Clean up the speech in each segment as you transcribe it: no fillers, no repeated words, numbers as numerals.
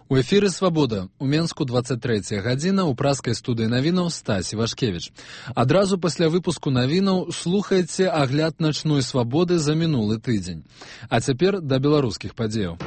У эфіры «Свабода». У Менску 23 гадзіна, у праскай студыі навінаў Стась Івашкевіч. Адразу пасля выпуску навінаў слухайце агляд начной свабоды за мінулы тыдзень. А цяпер да беларускіх падзеяў.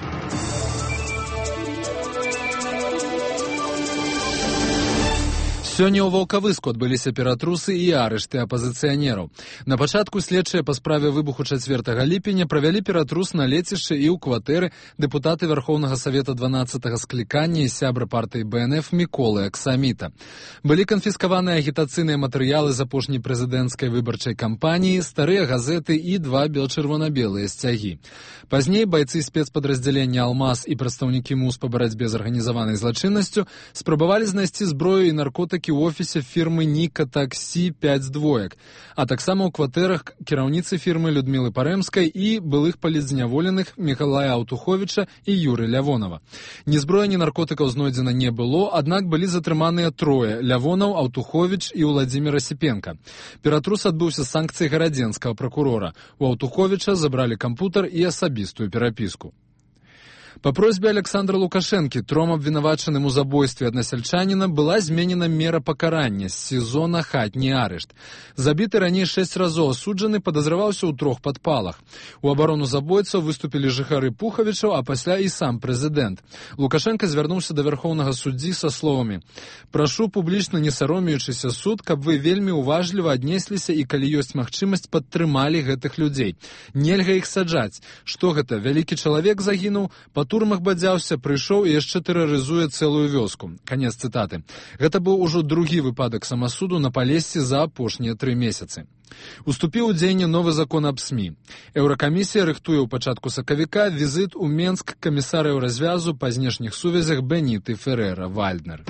Сёння ў Ваўкавыску адбыліся ператрусы і арышты апазіцыянераў. На пачатку следчыя па справе выбуху 4 ліпеня правялі ператрус на лецішчы і ў кватэры дэпутаты Верховнага Савета 12-го склікання і сябра партыі БНФ Міколы Аксаміта. Былі канфіскаваныя агітацыйныя матэрыялы з апошняй прэзідэнцкай выбарчай кампаніі, старыя газеты і 2 бел-чырвона-белыя сцягі. Пазней байцы спецпадраздзялення «Алмаз» і прадстаўнікі МУС па барацьбе з арганізаванай злачыннасцю спрабавалі знайсці зброю і наркотыкі ў офісе фірмы «Ніка Таксі 5 двоек», а таксама ў кватэрах кіраўніцы фірмы Людмілы Парэмскай і былых палітзняволеных Мікалая Аўтуховіча і Юры Лявонова. Ні зброя, ні наркотыкаў знойдзена не было, аднак былі затрыманыя трое – Лявонаў, Аўтуховіч і Уладзімір Асіпенка. Ператрус адбыўся з санкцыі гарадзенскага пракурора. У Аўтуховіча забралі кампутар і асабістую перапіску. По просьбе Александра Лукашэнкі, 3 абвінавачаным у забойстве аднасяльчаніна была зменена мера пакарання з СІЗО на хатні арышт. Забіты раней 6 разоў асуджаны падазраваўся ў 3 падпалах. У абарону забойцаў выступілі жыхары Пухавічаў, а пасля і сам прэзідэнт. Лукашенко звярнуўся да вярхоўнага суддзі са словамі: «Прашу публічна, не саромеючыся суд, каб вы вельмі уважліва аднесліся і, калі ёсць магчымасць, падтрымалі гэтых людзей. Нельга іх саджаць. Што гэта, вялікі чалавек загінуў? Па турмах бадзяўся, прыйшоў і яшчэ тэрарызуе цэлую вёску». Канец цытаты. Гэта быў ужо другі выпадак самасуду на Палессі за апошнія 3 месяцы. Уступіў у дзеянне новы закон аб СМІ. Еўракамісія рыхтуе ў пачатку сакавіка візіт у Менск камісара Еўразвязу па знешніх сувязях Беніты Ферера Вальднер.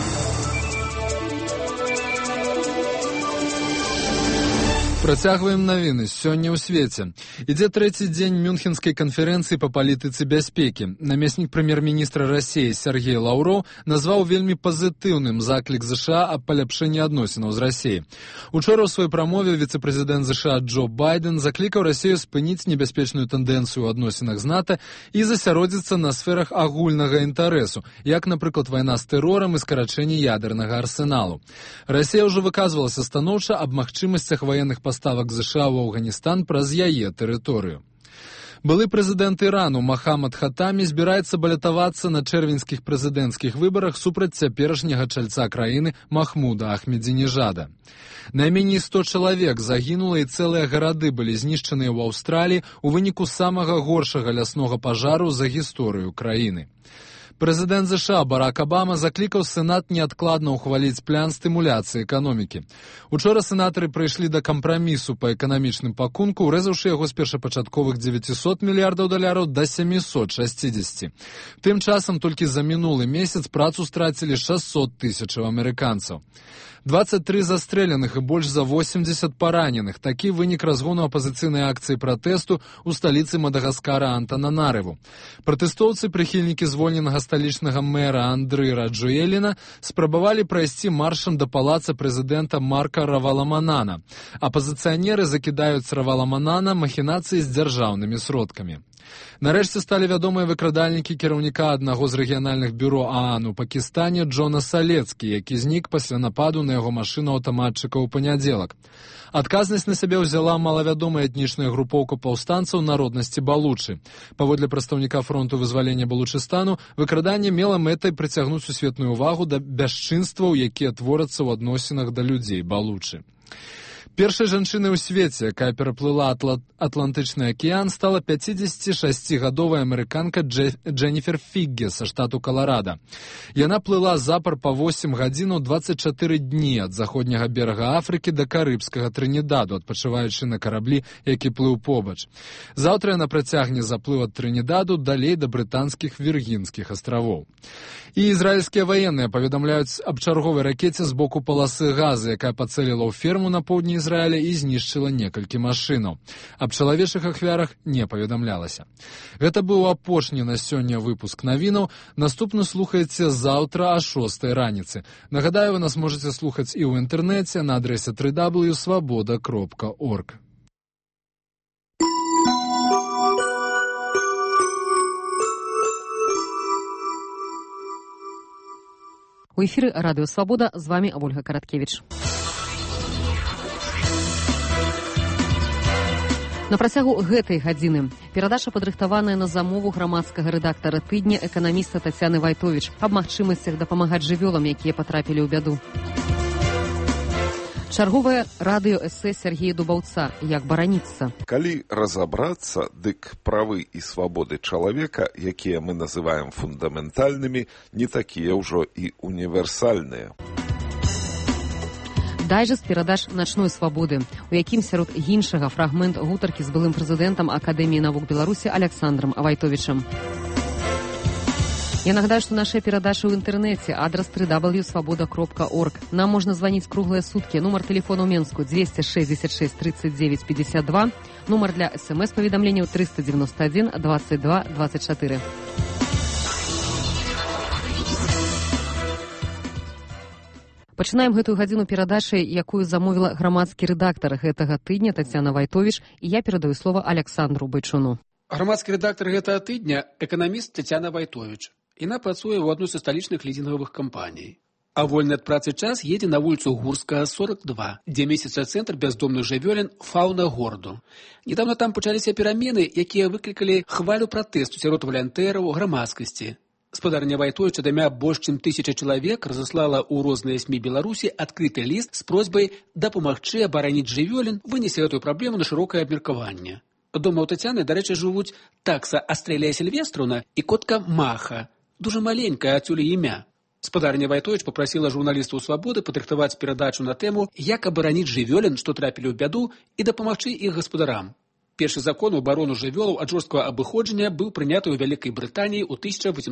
Працягваем навіны. Сёння ў свеце. Ідзе 3-й дзень Мюнхенскай канферэнцыі па палітыцы бяспекі. Намеснік прэм'ер-міністра Расіі Сергей Лаўроў назваў вельмі пазітыўным заклік ЗША аб паляпшэнні адносінаў з Расіяй. Учора ў сваёй прамове віцэ-прэзідэнт ЗША Джо Байден заклікаў Расію спыніць небяспечную тэндэнцыю ў адносінах з НАТО і засяродзіцца на сферах агульнага інтарэсу, як, напрыклад, вайна з тэрорам і скарачэнне ядернага арсеналу. Расія ўжо выказвалася станоўча аб магчымасцях ваенных паставак ЗША ў Афганістан праз яе тэрыторыю. Былы прэзідэнт Ірану Махамад Хатамі збіраецца балятавацца на чэрвеньскіх прэзідэнцкіх выбарах супраць цяперашняга чальца краіны Махмуда Ахмедзінежада. Найменей 100 чалавек загінула і цэлыя гарады былі знішчаныя ў Аўстраліі ў выніку самага горшага ляснога пажару за гісторыю краіны. Прэзідэнт ЗША Барак Абама заклікаў Сенат неадкладна ўхваліць план стымуляцыі эканомікі. Учора сенатары прыйшлі да кампрамісу па эканамічным пакунку, урэзаўшы яго з першапачатковых $900 мільярдаў да 760. Тым часам толькі за мінулы месяц працу страцілі 600 тысячаў амерыканцаў. 23 застрэленых і больш за 80 параненых. Такі вынік разгону апазіцыйнай акцыі пратэсту ў сталіцы Мадагаскара Антананарыву. Пратэстоўцы, прыхільнікі звольненага сталічнага мэра Андры Раджуэліна, спрабавалі прайсці маршам да палаца прэзідэнта Марка Раваламанана. Апазіцыянеры закідаюць Раваламанана махінацыі з дзяржаўнымі сродкамі. Нарэшце сталі вядомыя выкрадальнікі кіраўніка аднаго з рэгіянальных бюро ААН у Пакістане Джона Салецкі, які знік пасля нападу на яго машыну аўтаматчыка ў панядзелак. Адказнасць на сябе ўзяла малавядомая этнічная групоўка паўстанцаў народнасці балучы. Паводле прадстаўніка фронту вызвалення Балучыстану, выкраданне мела мэтай прыцягнуць сусветную увагу да бясчынстваў, якія творацца ў адносінах да людзей балучы. Першай жанчынай у свеце, якая пераплыла Атлантычны акіян, стала 56-гадовая амерыканка Дженніфер Фігге са штату Каларада. Яна плыла запар па 8 гадзінаў 24 дні ад заходняга берага Афрыкі да карыбскага Трынідаду, адпачываючы на караблі, які плыў побач. Заўтра яна працягне заплыў ад Трынідаду далей да брытанскіх Віргінскіх астравоў. І ізраільскія ваенныя паведамляюць аб чарговай ракеце з боку паласы Газы, якая пацэліла ў ферму на поўдні Ізраіля і знішчыла некалькі машынаў. Аб чалавечых ахвярах не паведамлялася. Гэта быў апошні на сёння выпуск навінаў. Наступны слухаеце заўтра о 6 раніцы. Нагадаю, вы нас можете слухаць і ў інтэрнэце на адрэсе www.svoboda.org. У эфіры Радыё Свабода, з вами Ольга Караткевіч. На працягу гэтай гадзіны перадача падрыхтаваная на замову грамадскага рэдактара тыдня эканаміста Тацяны Вайтовіч аб магчымасцях дапамагаць жывёлам, якія патрапілі ў бяду. Чарговае радыё-эсэ Сергея Дубаўца «Як бараніцца». Калі разабрацца, дык правы і свабоды чалавека, якія мы называем фундаментальнымі, не такія ўжо і універсальныя. Дайджэст перадач «Начной свабоды», у якім сярод іншага фрагмент гутаркі з былым прэзідэнтам Акадэміі навук Беларусі Аляксандрам Вайтовічам. Я нагадаю, што нашыя перадачы ў інтэрнэце, адрас www.swaboda.org. Нам можна званіць круглыя суткі. Нумар тэлефону ў Менску 266 39 52, нумар для смс-паведамленняў 391 22 24. Пачынаем гэтую гадзіну перадачай, якую замовіла грамадскі рэдактар гэтага тыдня Тацяна Вайтовіч, і я перадаю слова Аляксандру Байчуну. Грамадскі рэдактар гэтага тыдня – эканаміст Тацяна Вайтовіч. Яна працуе ў адной са сталічных лізінговых кампаній. А вольны ад працы час едзе на вуліцу Гурскага, 42, дзе месціцца цэнтр бяздомных жывёлін «Фаўна гораду». Недавно там пачаліся перамены, якія выклікалі хвалю пратэсту сярод валантэраў грамадскасці. Спадарня Вайтовіча дамя больш чым 1000 чалавек разаслала ў розныя СМІ Беларусі адкрыты ліст з просьбай дапамагчы абараніць жывёлін, вынесе гэтую праблему на шырокае абмеркаванне. Дома ў Тацяны, дарэчы, жывуць такса Астрэлія Сільвестраўна і котка Маха. Дужа маленькая, адсюль імя. Спадарня Вайтовіч папрасіла журналістаў «Свабоды» падрыхтаваць перадачу на тэму «Як абараніць жывёлін, што трапілі ў бяду, і дапамагчы іх гаспадарам». Першы закон у абарону жывёлаў ад жорсткага абыходжання быў прыняты ў Вялікай Брытаніі ў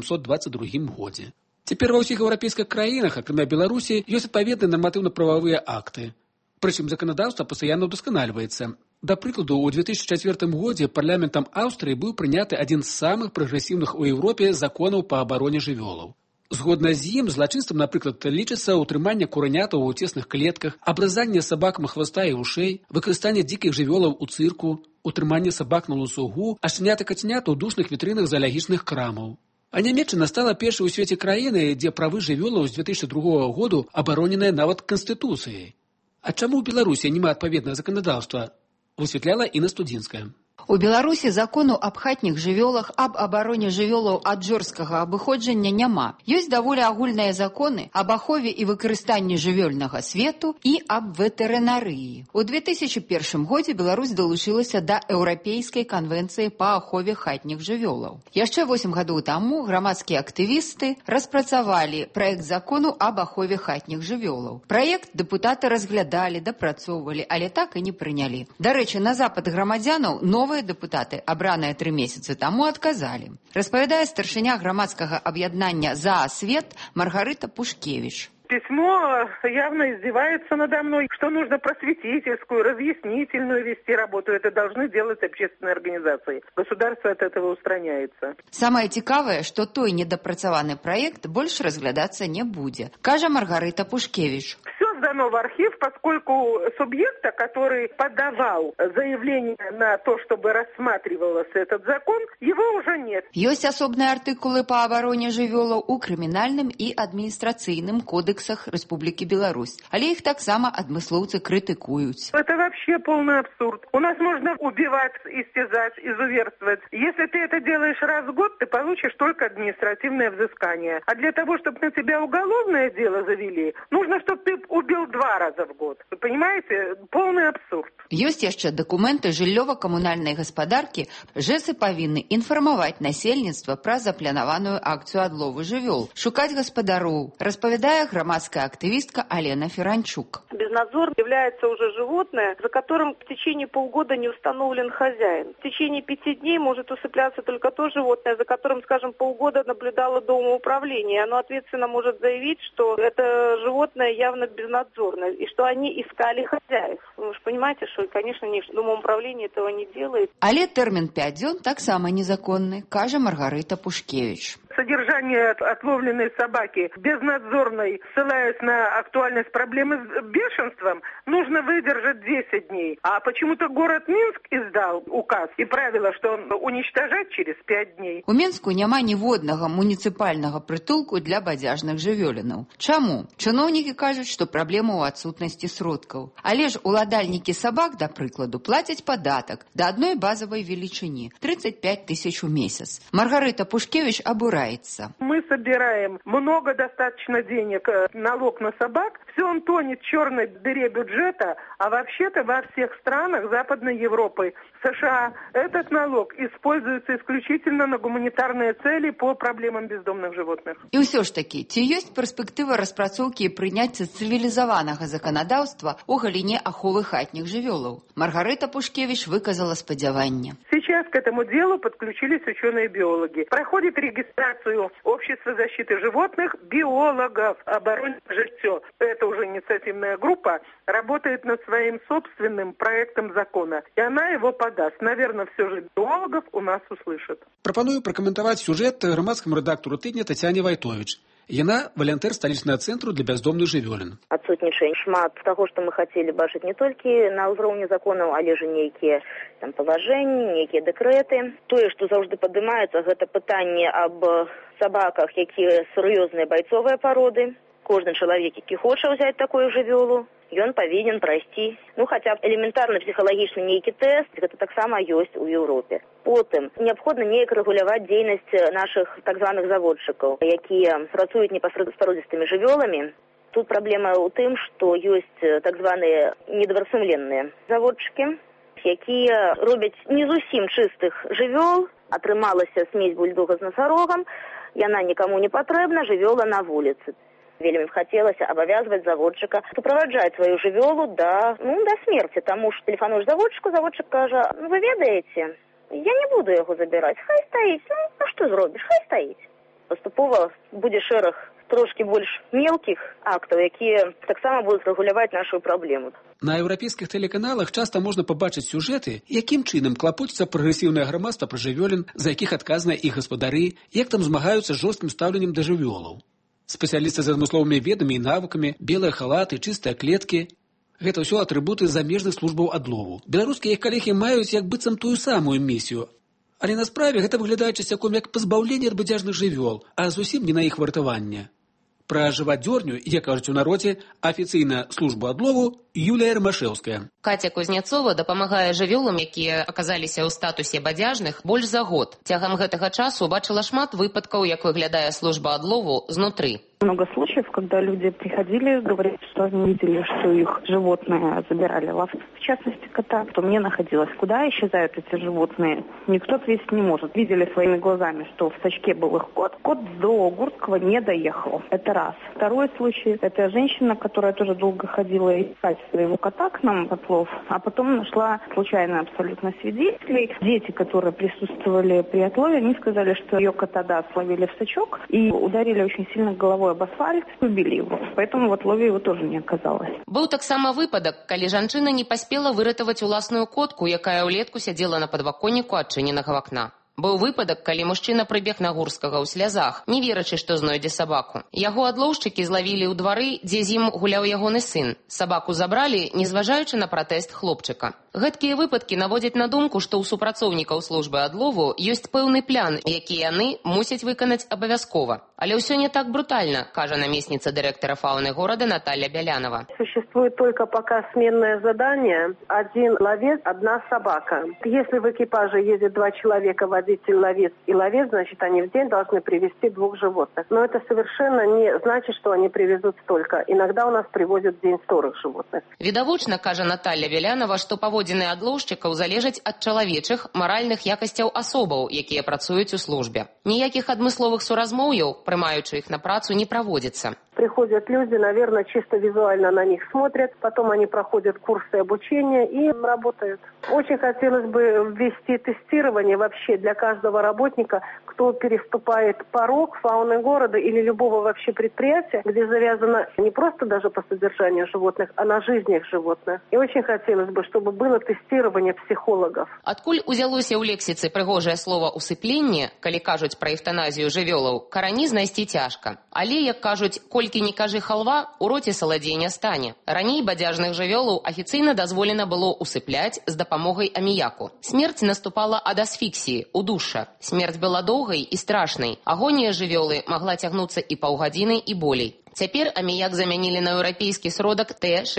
1822 годзе. Цяпер ва ўсіх еўрапейскіх краінах, акрамя Беларусі, ёсць адпаведныя нарматыўна-прававыя акты. Прычым заканадаўства пастаянна ўдасканальваецца. Да прыкладу, у 2004 годзе парламентам Аўстрыі быў прыняты адзін з самых прагрэсіўных у Еўропе законаў па абароне жывёлаў. Згодна з ім, злачынствам, напрыклад, лічыцца ўтрыманне куранятаў у цесных клетках, абразанне сабакам хваста і вушэй, выкарыстанне дзікіх жывёлаў у цырку, утрыманне сабак на лусугу, а шчанят і кацянят у душных вітрынах зоалагічных крамаў. А Нямецчына стала першай у свеце краіны, дзе правы жывёлаў з 2002 году абароненыя нават Канстытуцыяй. А чаму ў Беларусі няма адпаведнага заканадаўства? Высветляла Інна Студзінская. У Беларусі закону аб хатніх жывёлах, аб абароне жывёлаў ад жорсткага абыходжання няма. Ёсць даволі агульныя законы аб ахове і выкарыстанні жывёльнага свету і аб ветэрынарыі. У 2001 годзе Беларусь далучылася да Еўрапейскай канвенцыі па ахове хатніх жывёлаў. Яшчэ 8 гадоў таму грамадскія актывісты распрацавалі праект закону аб ахове хатніх жывёлаў. Праект дэпутаты разглядалі, дапрацоўвалі, але так і не прынялі. Дарэчы, на запад грамадзянаў новыя дэпутаты, абраныя 3 месяцы таму, адказалі. Распавядае старшыня грамадскага аб'яднання «За свет» Маргарыта Пушкевич. Письмо явно издевается надо мной, что нужно просветительскую, разъяснительную вести работу. Это должны делать общественные организации. Государство от этого устраняется. Самое цікавае, что той недопрацаваны проект больше разглядацца не будзе, кажа Маргарита Пушкевич. Все сдано в архив, поскольку субъекта, который подавал заявление на то, чтобы рассматривался этот закон, его уже нет. Ёсць асобныя артыкулы по абароне жывёлаў у крымінальным і адміністрацыйным кодексах Республики Беларусь, але их таксама адмыслоўцы критикуют. Это вообще полный абсурд. У нас можно убивать, истязать, изуверствовать. Если ты это делаешь раз в год, ты получишь только административное взыскание. А для того, чтобы на тебя уголовное дело завели, нужно, чтобы ты убил 2 раза в год. Вы понимаете? Полный абсурд. Ёсць яшчэ дакументы жыллёва-камунальнай гаспадаркі. ЖЭСы павінны інфармаваць насельніцтва пра запланаваную акцыю адлову жывёл, шукаць гаспадароў, распавядае громадская активистка Алена Феранчук. Безнадзор является уже животное, за которым в течение полгода не установлен хозяин. В течение 5 дней может усыпляться только то животное, за которым, скажем, полгода наблюдало домоуправление. Оно ответственно может заявить, что это животное явно безнадзорное и что они искали хозяев. Вы же понимаете, что, конечно, домоуправление этого не делает. Але термин 5 дзён таксама незаконны, кажа Маргарита Пушкевич. содержание отловленной собаки безнадзорной, ссылаясь на актуальность проблемы с бешенством, нужно выдержать 10 дней. А почему-то город Минск издал указ и правило, что уничтожать через 5 дней. У Мінску няма ніводнага муніцыпальнага прытулку для бадзяжных жывёлінаў. Чаму? Чыноўнікі кажуць, што праблема ў адсутнасці сродкаў. Але ж уладальнікі сабак, да прыкладу, плацяць падатак да адной базавай велічыні – 35 тысяч у месяц. Маргарита Пушкевич обурается. Мы собираем много достаточно денег, налог на собак, все он тонет в черной дыре бюджета, а вообще-то во всех странах Западной Европы, США, этот налог используется исключительно на гуманитарные цели по проблемам бездомных животных. І ўсё ж такі, ці ёсць перспектыва распрацоўкі і прыняцця цывілізаванага заканадаўства ў галіне аховы хатніх жывёлаў? Маргарита Пушкевич выказала спадзяванне. Сейчас к этому делу подключились ученые-биологи. Проходит регистрацию Общества защиты животных биологов обороны жильцов. Это уже инициативная группа, работает над своим собственным проектом закона. И она его подаст. Наверное, все же биологов у нас услышат. Прапаную пракаментаваць сюжэт грамадскаму рэдактару тыдня Тацяне Вайтовіч. Яна валянтэр сталічнага цэнтру для бяздомных жывёлін. Адсутнічае шмат таго, што мы хацелі бачыць не толькі на ўзроўні законаў, але ж нейкія там палажэнні, нейкія дэкрэты. Тое, што заўжды падымаецца, гэта пытанне аб сабаках, якія сур'ёзныя байцовыя пароды. Кожны чалавек, які хоча ўзяць такую жывёлу, ён павінен прайсці, хаця б элементарны псіхалагічны нейкі тэст, гэта таксама ёсць у Еўропе. Потым неабходна неяк рэгуляваць дзейнасць нашых так званых заводчыкаў, якія працуюць непасрэдна з пародзістымі жывёламі. Тут праблема ў тым, што ёсць так званыя недобрасумленныя заводчыкі, якія робяць не зусім чыстых жывёл, атрымалася смесь бульдога з насарогам, яна нікаму не патрэбна, жывёла на вуліцы. Вельмі хацелася абавязваць заводчыка суправаджаць сваю жывёлу да смерці, таму што тэлефануеш заводчыку, заводчык кажа: вы ведаеце, я не буду яго забіраць, хай стаіць, што зробіш, хай стаіць. Паступова будзе шэраг трошкі больш мелкіх актаў, якія таксама будуць рэгуляваць нашу праблему. На еўрапейскіх тэлеканалах часта можна пабачыць сюжэты, якім чынам клапоціцца прагрэсіўнае грамадства пра жывёлін, за якіх адказныя іх гаспадары, як там змагаюцца з жорсткім стаўленнем да жывёлаў. Спецыялісты з адмысловымі ведамі і навыкамі, белыя халаты, чыстыя клеткі – гэта ўсё атрыбуты замежных службаў адлову. Беларускія іх калегі маюць як быццам тую самую місію. Але на справе гэта выглядае часцяком як пазбаўленне ад бадзяжных жывёл, а зусім не на іх вартаванне. Пра жывадзёрню, як кажуць у народзе, афіцыйна службу адлову Юлія Ромашэўская. Катя Кузнецова дапамагае жывёлам, якія аказаліся ў статусе бадзяжных, больш за год. Цягам гэтага часу бачыла шмат выпадкаў, як выглядае служба адлову знутры. Много случаев, когда люди приходили, говорили, что они видели, что их животные забирали ловцы, в частности кота, то мне находилось, куда исчезают эти животные. Никто ответить не может. Видели своими глазами, что в сачке был их кот. Кот до Гурского не доехал. Это раз. Второй случай, это женщина, которая тоже долго ходила искать своего кота к нам в отлов, а потом нашла случайно абсолютно свидетелей. Дети, которые присутствовали при отлове, они сказали, что ее кота, словили в сачок и ударили очень сильно головой об асфальт, убили его. Поэтому в отлове его тоже не оказалось. Быў таксама выпадак, калі жанчына не паспела выратаваць уласную котку, якая ўлетку сядзела на падваконніку адчыненага вакна. Быў выпадак, калі мужчына прыбег на Гурскага ў слязах, не верачы, што знойдзе сабаку. Яго адлоўшчыкі злавілі ў двары, дзе з ім гуляў ягоны сын. Сабаку забралі, незважаючы на пратэст хлопчыка. Гэткія выпадкі наводзяць на думку, што ў супрацоўнікаў службы адлову ёсць пэўны план, які яны мусяць выканаць абавязкова. Але ўсё не так брутальна, кажа намесніца дырэктара фауны горада Наталья Белянова. Существует только пока сменное задание. Один ловец, одна собака. Если в экипаже ездит 2 человека, водитель, ловец и ловец, значит, они в день должны привезти 2 животных. Но это совершенно не значит, что они привезут столько. Иногда у нас привозят в день 40 животных. Відавочна, кажа Наталья Белянова, што паводзіны адлоўшчыкаў залежаць ад чалавечых маральных якасцяў асобаў, якія працуюць у службе. Ніякіх адмысловых суразмоўяў, прымаючы іх на працу, не праводзіцца. Приходят люди, наверное, чисто визуально на них смотрят, потом они проходят курсы обучения и работают. Очень хотелось бы ввести тестирование вообще для каждого работника, кто переступает порог фауны города или любого вообще предприятия, где завязано не просто даже по содержанию животных, а на жизнях животных. И очень хотелось бы, чтобы было тестирование психологов. Адкуль узялося ў лексіцы прыгожае слова «усыпленне», калі кажуць пра эвтаназію жывёлаў, карані знайсці цяжка. Але, як кажуць, колькі не кажы халва, у роце саладзей не стане. Раней бадзяжных жывёлаў афіцыйна дазволена было усыпляць з дапамогай аміяку. Смерць наступала ад асфіксіі, удушша. Смерць была доўгай і страшнай. Агонія жывёлы магла цягнуцца і паўгадзіны, і болей. Цяпер аміяк замянілі на еўрапейскі сродак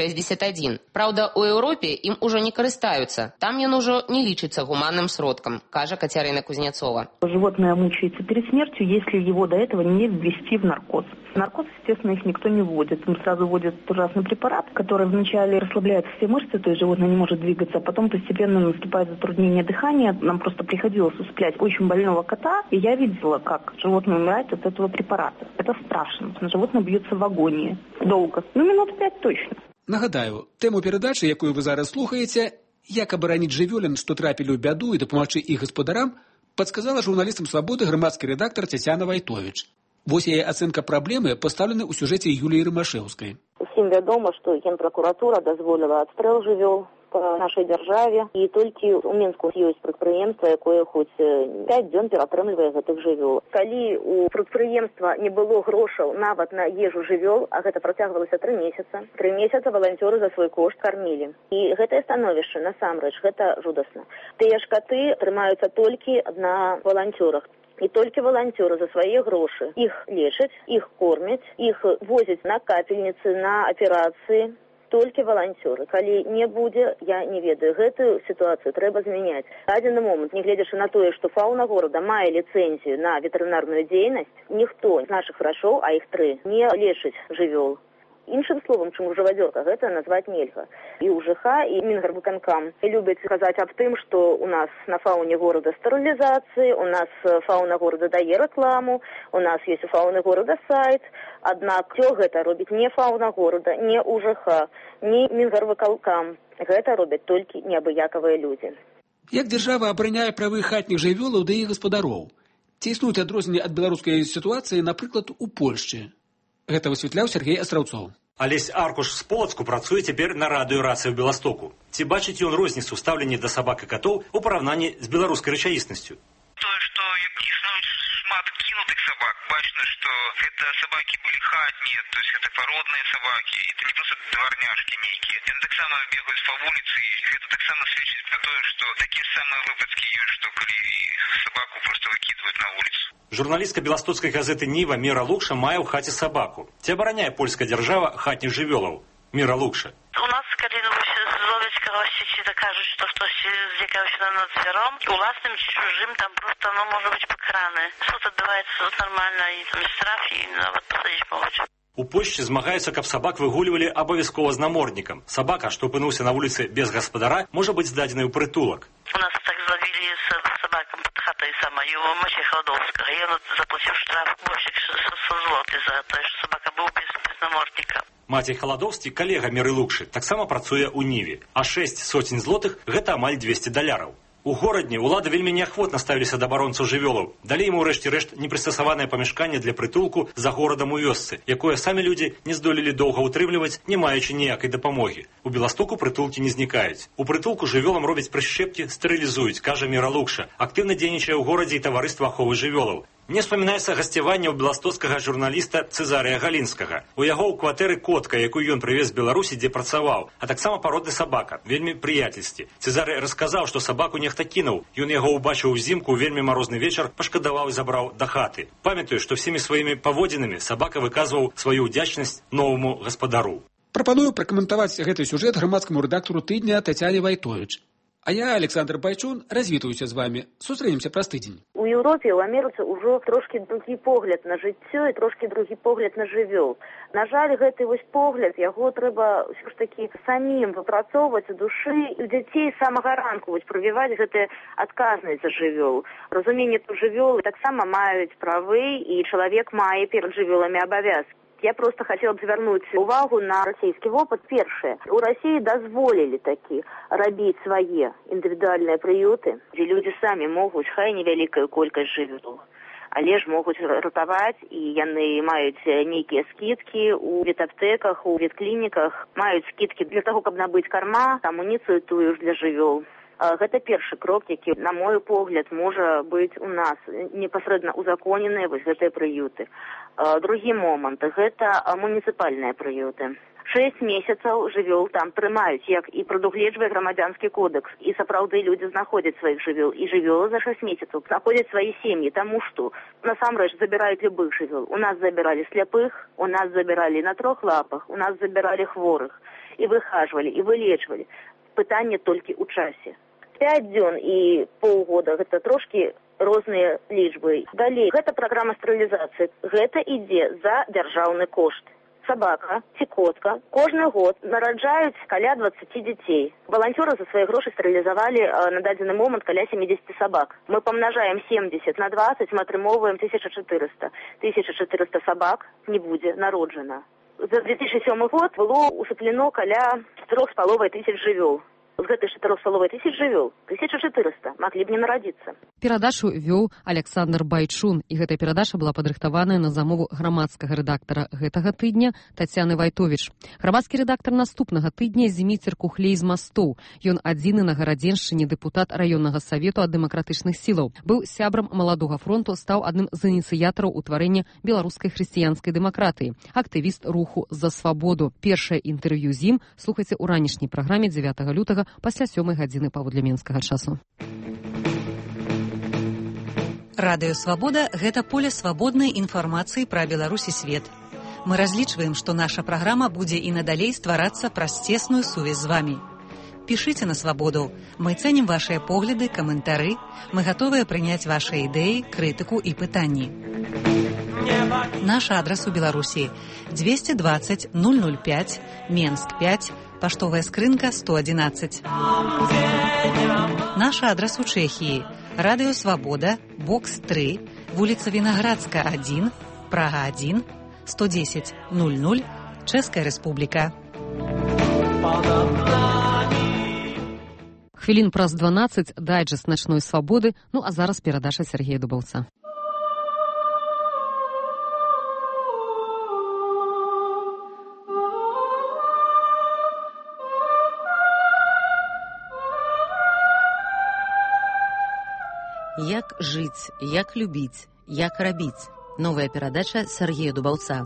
Т-61. Праўда, у Еўропе ім ужо не карыстаюцца. Там ён ужо не лічыцца гуманным сродкам, кажа Кацярына Кузнецова. Животное мучается перед смертью, если его до этого не ввести в наркоз. В наркоз, естественно, их никто не вводит. Им сразу вводят ужасный препарат, который вначале расслабляет все мышцы, то есть животное не может двигаться, а потом постепенно наступает затруднение дыхания. Нам просто приходилось усыплять очень больного кота, и я видела, как животное умирает от этого препарата. Это страшно. Животное бьется в агонии. Долго. Минут 5 точно. Нагадаю, тему перадачы, якую вы зараз слухаеце, як абараніць жывёлін, што трапілі ў бяду і дапамагчы іх гаспадарам, падсказала журналістам «Свабоды» грамадскі рэдактар Цяцяна Вайтовіч. Вось яе ацэнка праблемы пастаўлена ў сюжэце Юліі Рымашэўскай. Усім вядома, што Генпракуратура дазволіла адстрэл жывёл по нашай дзяржаве, і толькі ў Мінску ёсць прадпрыемства, якое хоць 5 дзён ператрымлівае гэтых жывёл. Калі у прадпрыемства не было грошаў нават на ежу жывёл, а гэта працягвалася 3 месяца, 3 месяца валанцёры за свой кошт кармілі. І гэтае становішча, насамрэч, гэта жудасна. Тыя ж каты трымаюцца толькі на валанцёрах. І толькі валанцёры за свае грошы іх лечаць, іх кормяць, іх возяць на капельніцы, на аперацыі. Толькі валанцёры. Калі не будзе, я не ведаю. Гэтую сітуацыю трэба змяняць. Адзіны момант, не гледзячы на тое, што фауна горада мае ліцэнзію на ветэрынарную дзейнасць, ніхто з нашых врачоў, а іх 3, не лечыць жывёл. Іншым словам, чым жывадзёрка, гэта назваць нельга. І УЖХ, і Мінгарвыканкам любяць казаць аб тым, што у нас на фауне горада стэрылізацыі, у нас фауна горада дае рэкламу, у нас ёсць у фауны горада сайт, аднак усё гэта робіць не фауна горада, не УЖХ, не Мінгарвыканкам. Гэта робяць толькі неабыякавыя людзі. Як дзяржава абараняе правы хатніх жывёлаў да іх гаспадароў? Ці існуюць адрозненні ад беларускай сітуацыі, напрыклад, у Польшчы? Гэта высвятляў Сергей Астраўцоў. Алесь Аркуш з Полацку працуе цяпер на радыёрацыі ў Беластоку. Ці бачыць ён розніцу ў стаўленні да сабак і катоў у параўнанні з беларускай рэчаіснасцю? Тое, што існуюць шмат кінутых сабак, бачна, што гэта сабакі былі хатнія, то есть гэта пародныя сабакі, это не проста дварняшкі нейкія. Яны таксама бегаюць па вуліцы, і гэта таксама сведчыць пра тое, што такія самыя выпадкі ёсць, што калі сабаку проста выкідваюць на вуліцу. Журналістка беластоцкай газеты «Ніва» Міра Лукша мае ў хаце сабаку. Ці абараняе польская дзяржава хатніх жывёлаў? Міра Лукша. У нас, калі зловяць кагосьці, ці дакажуць, што хтосьці з'якаўся над дзвяром, уласным ці чужым, там проста можа быць пакараны. Суд адбываецца тут нармальна, і там штраф, і нават пасадзіць могуць. У Польшчы змагаюцца, каб сабак выгульвалі абавязкова з наморднікам. Сабака, што апынуўся на вуліцы без гаспадара, можа быць здадзены ў прытулак. У нас так зловілі з сабакам пад хатай сама, і ў Маче Халадоўскага. Ён заплаціў штраф больш 600 злотых за тое, што сабака быў без намордніка. Мацей Халадоўскі, калега Міры Лукшы, таксама працуе ў Ніве, а 6 сотень злотых – гэта амаль $200. У горадні ўлады вельмі неахвотна ставіліся да абаронцаў жывёлаў. Далі ім у рэшце-рэшт непрыстасаванае памяшканне для прытулку за горадам у вёсцы, якое самі людзі не здолелі доўга ўтрымліваць, не маючы ніякай дапамогі. У Беластоку прытулкі не знікаюць. У прытулку жывёлам робяць прышчэпкі, стэрылізуюць, кажа Міра Лукша. Актыўна дзейнічае ў горадзе і таварыства аховы жывёлаў. Мне спамінаецца гасцяванне ў беластоцкага журналіста Цезарыя Галінскага. У яго ў кватэры котка, якую ён прывез з Беларусі, дзе працаваў, а таксама пародны сабака, вельмі прыяцельсці. Цезарый расказаў, што сабаку нехта кінуў. Ён яго ўбачыў узімку ў вельмі марозны вечар, пашкадаваў і забраў да хаты. Памятаю, што всімі сваімі паводзінамі сабака выказваў сваю ўдзячнасць новаму гаспадару. Прапаную пракаментаваць гэты сюжэт грамадскаму рэдактару тыдня Тацяне Вайтовіч. А я, Александр Байчун, развітаюся з вами. Сустрэнемся праз тыдзень. У Еўропе, у Амерыцы ўжо трошкі другі погляд на жыццё і трошкі другі погляд на жывёл. На жаль, гэты вось погляд, яго трэба ўсё ж такі самім выпрацоўваць у душы і ў дзяцей з самага ранку вось прывіваць гэтыя адказнасць за жывёл. Разуменне, што жывёлы таксама маюць правы і чалавек мае перад жывёламі абавязкі. Я просто хотела бы звярнуць увагу на расійскі опыт. Першае, у России дазволілі такі рабіць свае індывідуальныя прыюты, дзе людзі самі могуць, хай невялікую колькасць жывёл, але ж могуць ратаваць, і яны маюць нейкія скидкі у ветаптэках, у ветклініках, маюць скидкі для таго, каб набыць карма, амуніцыю тую ж для жывёл. Гэта першы крок, які, на мой погляд, можа быць у нас непасрэдна узаконеныя вось гэтыя прыюты. Другі момант, гэта муніцыпальныя прыюты. 6 месяцаў жывёл там трымаюць, як і прадугледжвае грамадзянскі кодэкс. І сапраўды людзі знаходзяць сваіх жывёл. І жывёлы за 6 месяцаў знаходзяць свае сем'і, таму што насамрэч забіраюць любых жывёл. У нас забіралі сляпых, у нас забіралі на 3 лапах, у нас забіралі хворых. І выхажвалі, і вылечвалі. Пытанне толькі ў часе. 5 дзён і паўгода гэта трошкі розныя лічбы. Далей, гэта праграма стэрылізацыі. Гэта ідзе за дзяржаўны кошт. Сабака ці котка кожны год нараджаюць каля 20 дзяцей. Валанцёры за свае грошы стэрылізавалі на дадзены момант каля 70 сабак. Мы памнажаем 70 на 20, мы атрымоўваем 1400. 1400 сабак не будзе народжана. За 2007 год было усыплено каля 4500 жывёл. З гэтых 4500 жывёл 1400 маглі б не нарадзіцца. Перадачу вёў Александр Байчун, і гэтая перадача была падрыхтаваная на замову грамадскага рэдактара гэтага тыдня Тацяны Вайтовіч. Грамадскі рэдактар наступнага тыдня Зіміцер Кухлей з Мастоў. Ён адзіны на Гарадзеншчыне дэпутат раённага савету ад дэмакратычных сілаў. Быў сябрам Маладога фронту, стаў адным з ініцыятараў утварэння беларускай хрысціянскай дэмакратыі, актывіст руху за свабоду. Першае інтэрв'ю з ім слухайце ў ранішняй праграме 9 лютага пасля 7 гадзіны паводле менскага часу. Радыё Свабода – гэта поле свабоднай інфармацыі пра Беларусь і свет. Мы разлічваем, што наша праграма будзе і надалей стварацца праз цесную сувязь з вамі. Пішыце на Свабоду. Мы цэнім вашыя погляды, каментары. Мы гатовыя прыняць вашыя ідэі, крытыку і пытанні. Наш адрас у Беларусі 220 005, Менск 5, паштовая скрынка 111. Наш адрас у Чэхіі. Радыё Свабода, бокс 3, вуліца Вінаградска 1, Прага 1, 110 00, Чэшская Рэспубліка. Хвілін праз 12 дайджэст начной свабоды, ну а зараз перадача Сергея Дубаўца. Як жыць, як любіць, як рабіць. Новая перадача Сергея Дубаўца.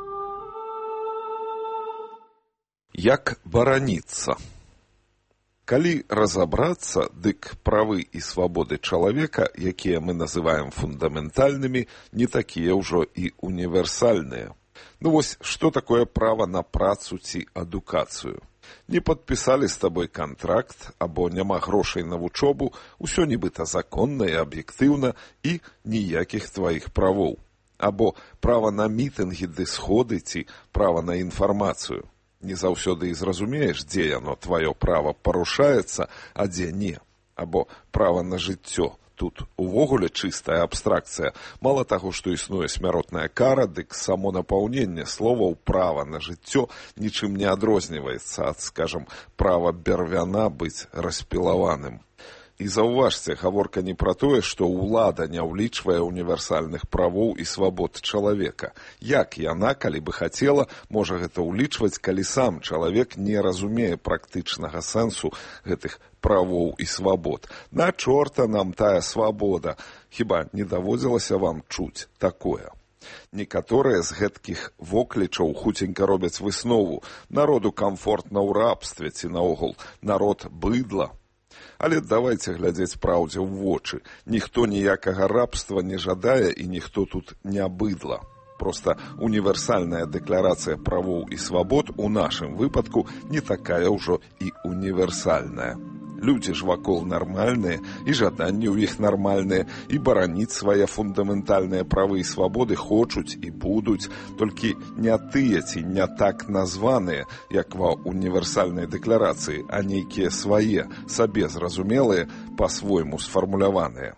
Як бараніцца. Калі разабрацца, дык правы і свабоды чалавека, якія мы называем фундаментальнымі, не такія ўжо і універсальныя. Ну вось, што такое права на працу ці адукацыю? Не падпісалі з табой кантракт, або няма грошай на вучобу, усё нібыта законна і аб'ектыўна, і ніякіх тваіх правоў. Або права на мітынгі ды сходы ці права на інфармацыю. Не заўсёды і зразумееш, дзе яно, тваё права, парушаецца, а дзе не. Або права на жыццё. Тут увогуле чыстая абстракцыя. Мала таго, што існуе смяротная кара, дык само напаўненне словаў права на жыццё нічым не адрозніваецца ад, скажам, права бярвяна быць распілаваным. І заўважце, гаворка не пра тое, што ўлада не ўлічвае універсальных правоў і свабод чалавека. Як яна, калі бы хацела, можа гэта ўлічваць, калі сам чалавек не разумее практычнага сэнсу гэтых правоў і свабод. На чорта нам тая свабода. Хіба не даводзілася вам чуць такое? Некаторыя з гэткіх воклічаў хуценька робяць выснову. Народу камфортна ў рабстве ці наогул народ быдла. Але давайце глядзець праўдзе ў вочы. Ніхто ніякага рабства не жадае і ніхто тут не быдла. Проста універсальная дэкларацыя правоў і свабод у нашым выпадку не такая ўжо і універсальная. Людзі ж вакол нармальныя, і жаданні ў іх нармальныя, і бараніць свае фундаментальныя правы і свабоды хочуць і будуць, толькі не тыя ці не так названыя, як ва універсальнай дэкларацыі, а нейкія свае, сабе зразумелыя, па-свойму сфармуляваныя.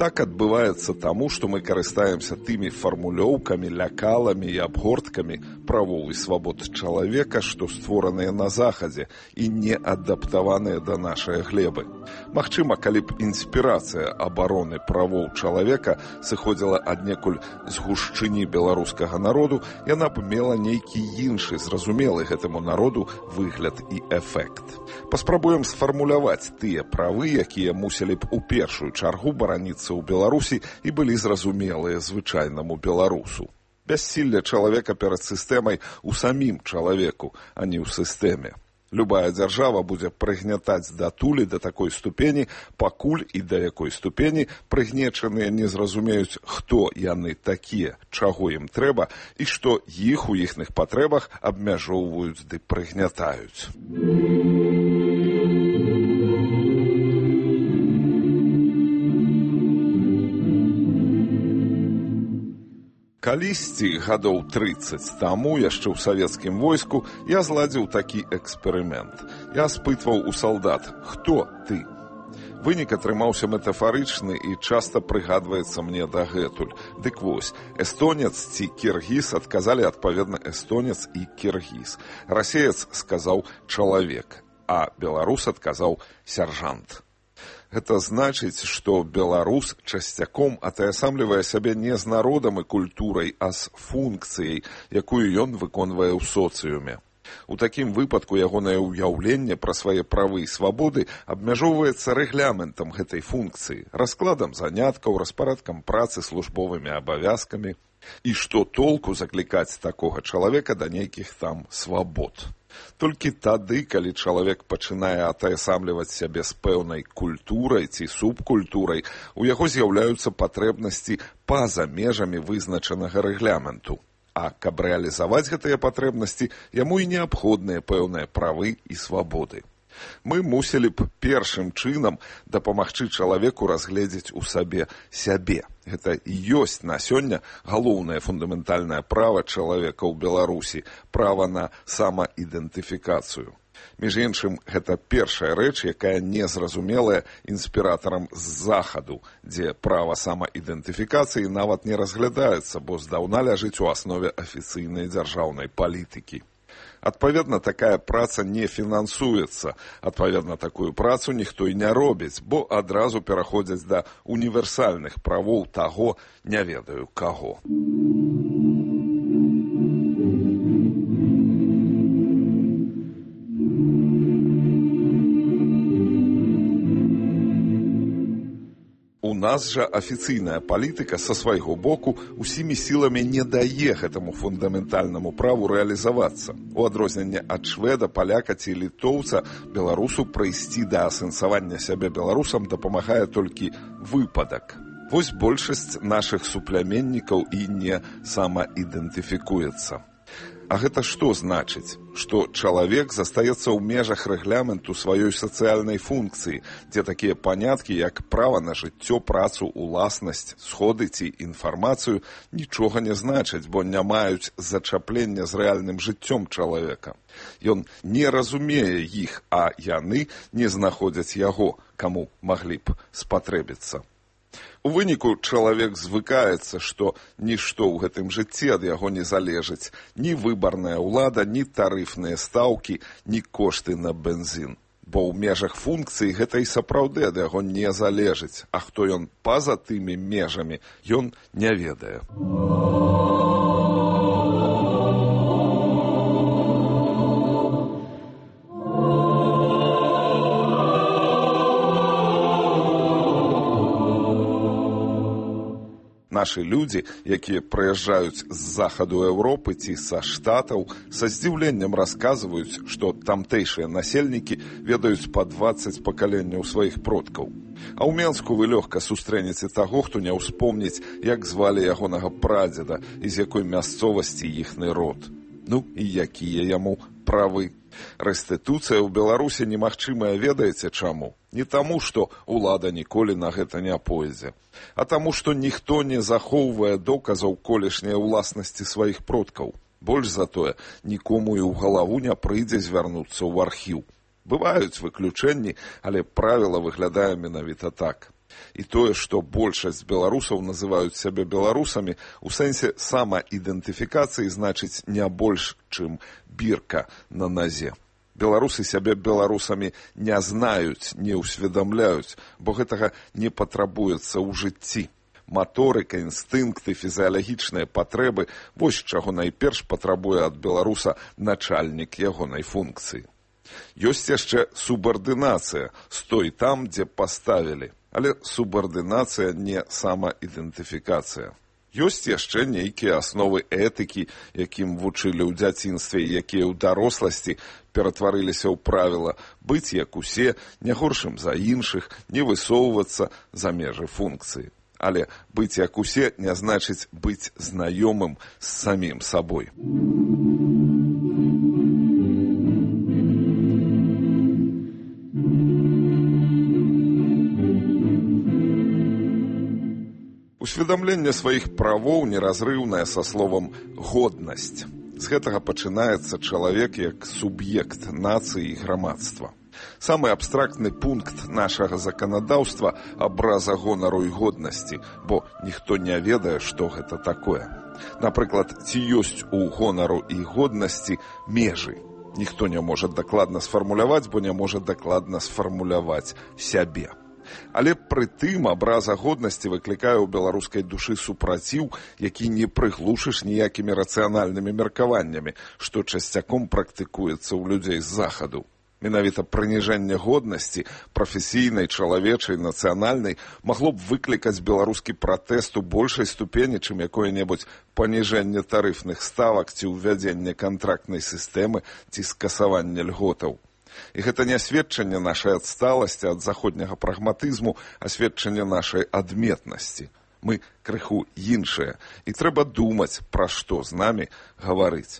Так адбываецца таму, што мы карыстаемся тымі фармулёўкамі, лякаламі і абгорткамі правоў і свабод чалавека, што створаныя на захадзе і не адаптаваныя да нашай глебы. Магчыма, калі б інспірацыя абароны правоў чалавека сыходзіла аднекуль з гушчыні беларускага народу, яна б мела нейкі іншы, зразумелы гэтаму народу выгляд і эфект. Паспрабуем сфармуляваць тыя правы, якія мусілі б у першую чаргу бараніцца ў Беларусі і былі зразумелыя звычайнаму беларусу. Бяссілле чалавека перад сістэмай у самім чалавеку, а не ў сістэме. Любая дзяржава будзе прыгнятаць датулі да такой ступені, пакуль і да якой ступені прыгнечаныя не зразумеюць, хто яны такія, чаго ім трэба і што іх у іхных патрэбах абмяжоўваюць ды прыгнятаюць. Калісьці, гадоў 30 таму, яшчэ ў савецкім войску, я зладзіў такі эксперымент. Я спытваў у салдат, хто ты? Вынік атрымаўся метафарычны і часта прыгадваецца мне дагэтуль. Дык вось, эстонец ці кіргіз адказалі адпаведна эстонец і кіргіз. Расеец сказаў чалавек, а беларус адказаў сяржант. Гэта значыць, што беларус часцяком атаясамлівае сябе не з народам і культурай, а з функцыяй, якую ён выконвае ў соцыуме. У такім выпадку ягонае ўяўленне пра свае правы і свабоды абмяжоўваецца рэгламентам гэтай функцыі, раскладам заняткаў, распарадкам працы, службовымі абавязкамі. І што толку заклікаць такога чалавека да нейкіх там свабод? Толькі тады, калі чалавек пачынае атаясамліваць сябе з пэўнай культурай ці субкультурай, у яго з'яўляюцца патрэбнасці па-за межамі вызначанага рэгламенту. А каб рэалізаваць гэтыя патрэбнасці, яму і неабходныя пэўныя правы і свабоды. Мы мусілі б першым чынам дапамагчы чалавеку разгледзець у сабе сябе. Гэта і ёсць на сёння галоўнае фундаментальнае права чалавека ў Беларусі – права на самаідэнтыфікацыю. Між іншым, гэта першая рэч, якая незразумелая інспіратарам з захаду, дзе права самаідэнтыфікацыі нават не разглядаецца, бо здаўна ляжыць у аснове афіцыйнай дзяржаўнай палітыкі. Адпаведна, такая праца не фінансуецца. Адпаведна, такую працу ніхто і не робіць, бо адразу пераходзяць да універсальных правоў таго, не ведаю каго. У нас жа афіцыйная палітыка са свайго боку усімі сіламі не дае гэтаму фундаментальнаму праву рэалізавацца. У адрозненне ад шведа, паляка ці літоўца, беларусу прыйсці да асэнсавання сябе беларусам дапамагае толькі выпадак. Вось большасць нашых супляменнікаў і не самаідэнтыфікуецца. А гэта што значыць? Што чалавек застаецца ў межах рэгламенту сваёй сацыяльнай функцыі, дзе такія паняткі, як права на жыццё, працу, уласнасць, сходы ці інфармацыю, нічога не значаць, бо не маюць зачаплення з рэальным жыццём чалавека. Ён не разумее іх, а яны не знаходзяць яго, каму маглі б спатрэбіцца. У выніку чалавек звыкаецца, што нішто ў гэтым жыцці ад яго не залежыць. Ні выбарная ўлада, ні тарыфныя стаўкі, ні кошты на бензін. Бо ў межах функцыі гэта і сапраўды ад яго не залежыць. А хто ён па-за тымі межамі, ён не ведае. Нашы людзі, якія прыязджаюць з захаду Еўропы ці са Штатаў, са здзіўленнем расказваюць, што тамтэйшыя насельнікі ведаюць па 20 пакаленняў сваіх продкаў. А ў Менску вы лёгка сустрэнеце таго, хто не ўспомніць, як звалі ягонага прадзеда і з якой мясцовасці іхны род. Ну і якія яму правы. Рэстытуцыя ў Беларусі немагчымая, ведаеце чаму? Не таму, што ўлада ніколі на гэта не пойдзе, а таму, што ніхто не захоўвае доказаў колішняй уласнасці сваіх продкаў. Больш за тое, нікому і ў галаву не прыйдзе звярнуцца ў архіў. Бываюць выключэнні, але правіла выглядае менавіта так. І тое, што большасць беларусаў называюць сябе беларусамі, у сэнсе самаідэнтыфікацыі значыць не больш, чым бірка на назе. Беларусы сябе беларусамі не знаюць, не ўсведамляюць, бо гэтага не патрабуецца ў жыцці. Маторыка, інстынкты, фізіялагічныя патрэбы – вось чаго найперш патрабуе ад беларуса начальнік ягонай функцыі. Ёсць яшчэ субардынацыя – стой там, дзе паставілі. Але субардынацыя не самаідэнтыфікацыя. Ёсць яшчэ нейкія асновы этыкі, якім вучылі ў дзяцінстве, якія ў даросласці ператварыліся ў правіла быць як усе, не горшым за іншых, не высоўвацца за межы функцыі. Але быць як усе не значыць быць знаёмым з самім сабой. Усведамленне сваіх правоў неразрыўнае са словам «годнасць». З гэтага пачынаецца чалавек як суб'ект нацыі і грамадства. Самы абстрактны пункт нашага заканадаўства – абраза гонару і годнасці, бо ніхто не ведае, што гэта такое. Напрыклад, ці ёсць у гонару і годнасці межы. Ніхто не можа дакладна сфармуляваць, бо не можа дакладна сфармуляваць сябе. Але пры тым абраза годнасці выклікае ў беларускай душы супраціў, які не прыглушыш ніякімі рацыянальнымі меркаваннямі, што часцяком практыкуецца ў людзей з захаду. Менавіта прыніжэнне годнасці, прафесійнай, чалавечай, нацыянальнай, магло б выклікаць беларускі пратэст у большай ступені, чым якое-небудзь паніжэнне тарыфных ставак ці ўвядзенне кантрактнай сістэмы ці скасаванне льготаў. І гэта не сведчанне нашай адсталасці ад заходняга прагматызму, а сведчанне нашай адметнасці. Мы крыху іншыя, і трэба думаць, пра што з намі гаварыць.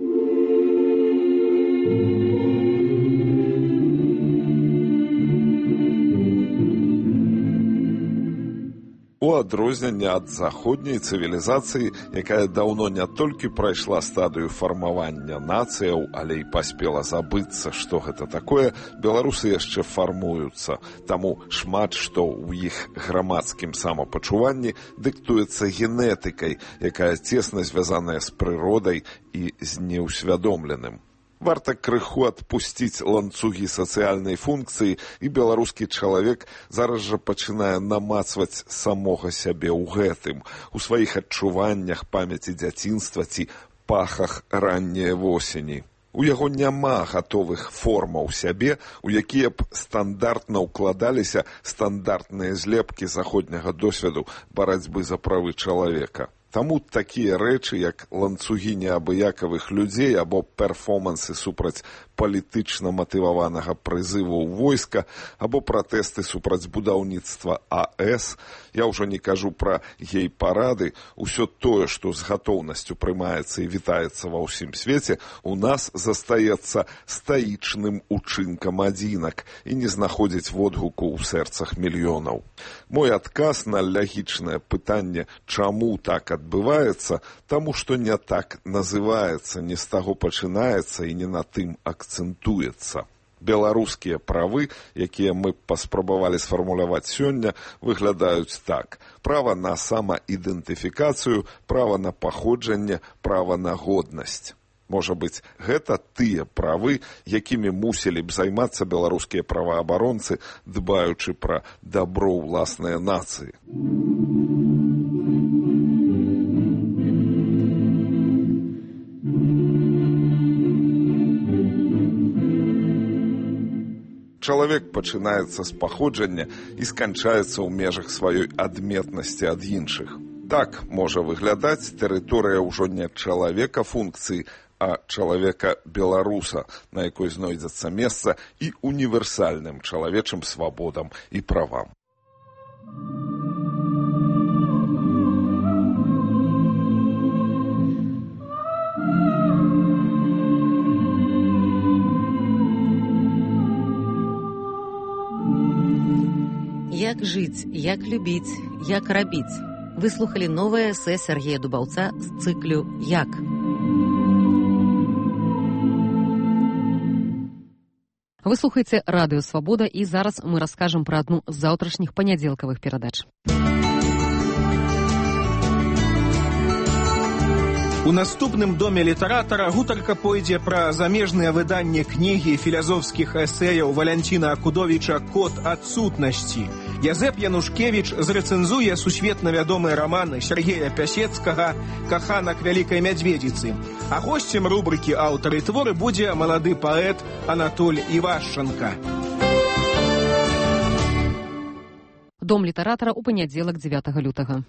У адрозненне ад заходняй цывілізацыі, якая даўно не толькі прайшла стадыю фармавання нацыяў, але і паспела забыцца, што гэта такое, беларусы яшчэ фармуюцца. Таму шмат што ў іх грамадскім самапачуванні дыктуецца генетыкай, якая цесна звязаная з прыродай і з неўсвядомленым. Варта крыху адпусціць ланцугі сацыяльнай функцыі, і беларускі чалавек зараз жа пачынае намацваць самога сябе ў гэтым, у сваіх адчуваннях, памяці дзяцінства ці пахах ранняе восені. У яго няма гатовых формаў сябе, у якія б стандартна ўкладаліся стандартныя злепкі заходняга досведу барацьбы за правы чалавека. Таму такія рэчы, як ланцугі неабыякавых людзей або перформансы супраць палітычна матываванага прызыву ў войска або пратэсты супраць будаўніцтва АЭС, я ўжо не кажу пра гей-парады, усё тое, што з гатоўнасцю прымаецца і вітаецца ва ўсім свеце, у нас застаецца стаічным учынкам адзінак і не знаходзіць водгуку ў сэрцах мільёнаў. Мой адказ на лягічнае пытанне, чаму так адбываецца, таму што не так называецца, не з таго пачынаецца і не на тым акцэнтуецца. Беларускія правы, якія мы паспрабавалі сфармуляваць сёння, выглядаюць так. Права на самаідэнтыфікацыю, права на паходжанне, права на годнасць. Можа быць, гэта тыя правы, якімі мусілі б займацца беларускія праваабаронцы, дбаючы пра дабро ўласнай нацыі. Чалавек пачынаецца з паходжання і сканчаецца ў межах сваёй адметнасці ад іншых. Так можа выглядаць тэрыторыя ўжо не чалавека функцыі, а чалавека-беларуса, на якой знойдзецца месца і універсальным чалавечым свабодам і правам. Як жыць, як любіць, як рабіць. Вы слухалі новае эсэ Сергея Дубаўца з цыклю «Як». Вы слухаеце радыё Свабода, і зараз мы раскажам пра адну з заўтрашніх панядзелкавых перадач. У наступным доме літаратара гутарка пойдзе пра замежныя выданні кнігі філазофскіх эсэяў Валянціна Акудовіча «Код адсутнасці». Язэп Янушкевіч зрэцэнзуе сусветна вядомыя раманы Сергея Пясецкага «Каханак вялікай мядзведзіцы». А госцем рубрыкі «Аўтары творы» будзе малады паэт Анатоль Івашчанка. Дом літаратара ў панядзелак 9 лютага.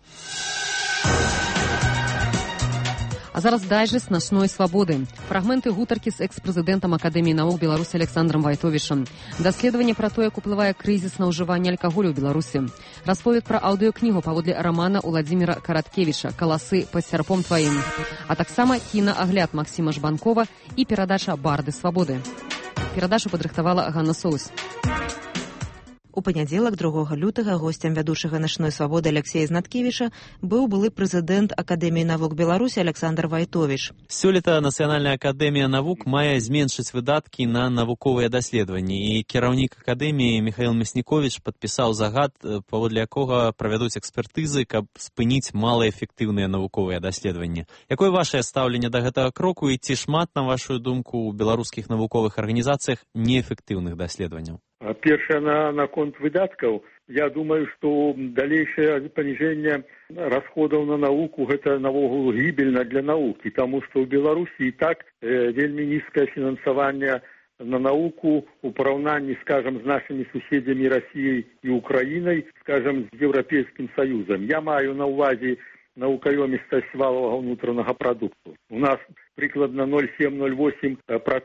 А зараз дайджэст начной свабоды. Фрагменты гутаркі з экс-прэзідэнтам Акадэміі навук Беларусі Александром Вайтовічам. Даследаванне пра тое, як уплывае крызіс на ўжыванне алкаголю ў Беларусі. Расповед пра аўдыёкнігу паводле рамана Уладзіміра Караткевіча «Каласы пад сярпом тваім». А таксама кінаагляд Максіма Жбанкова і перадача «Барды свабоды». Перадачу падрыхтавала Ганна Соус. У панядзелак 2 лютага госцем вядучага начной свабоды Алексея Знаткевіча быў былы прэзідэнт Акадэміі навук Беларусі Александр Вайтовіч. Сёлета Нацыянальная акадэмія навук мае зменшыць выдаткі на навуковыя даследаванні, і кіраўнік акадэміі Михаил Мясніковіч падпісаў загад, паводле якога правядуць экспертызы, каб спыніць малаэфектыўныя навуковыя даследаванні. Якое вашае стаўленне да гэтага кроку, і ці шмат, на вашу думку, у беларускіх навуковых арганізацыях неэфектыўных даследаванняў? Першае наконт выдаткаў. Я думаю, што далейшае паніжэнне расходаў на навуку гэта навогул гібельна для навукі, таму што ў Беларусі і так вельмі нізкае фінансаванне на навуку у параўнанні, скажам, з нашымі суседзямі Расіяй і Украінай, скажам, з Еўрапейскім Саюзам. Я маю на ўвазе наукаёмістасць валовага ўнутранага прадукту. У нас прыкладна 0,7-0,8%,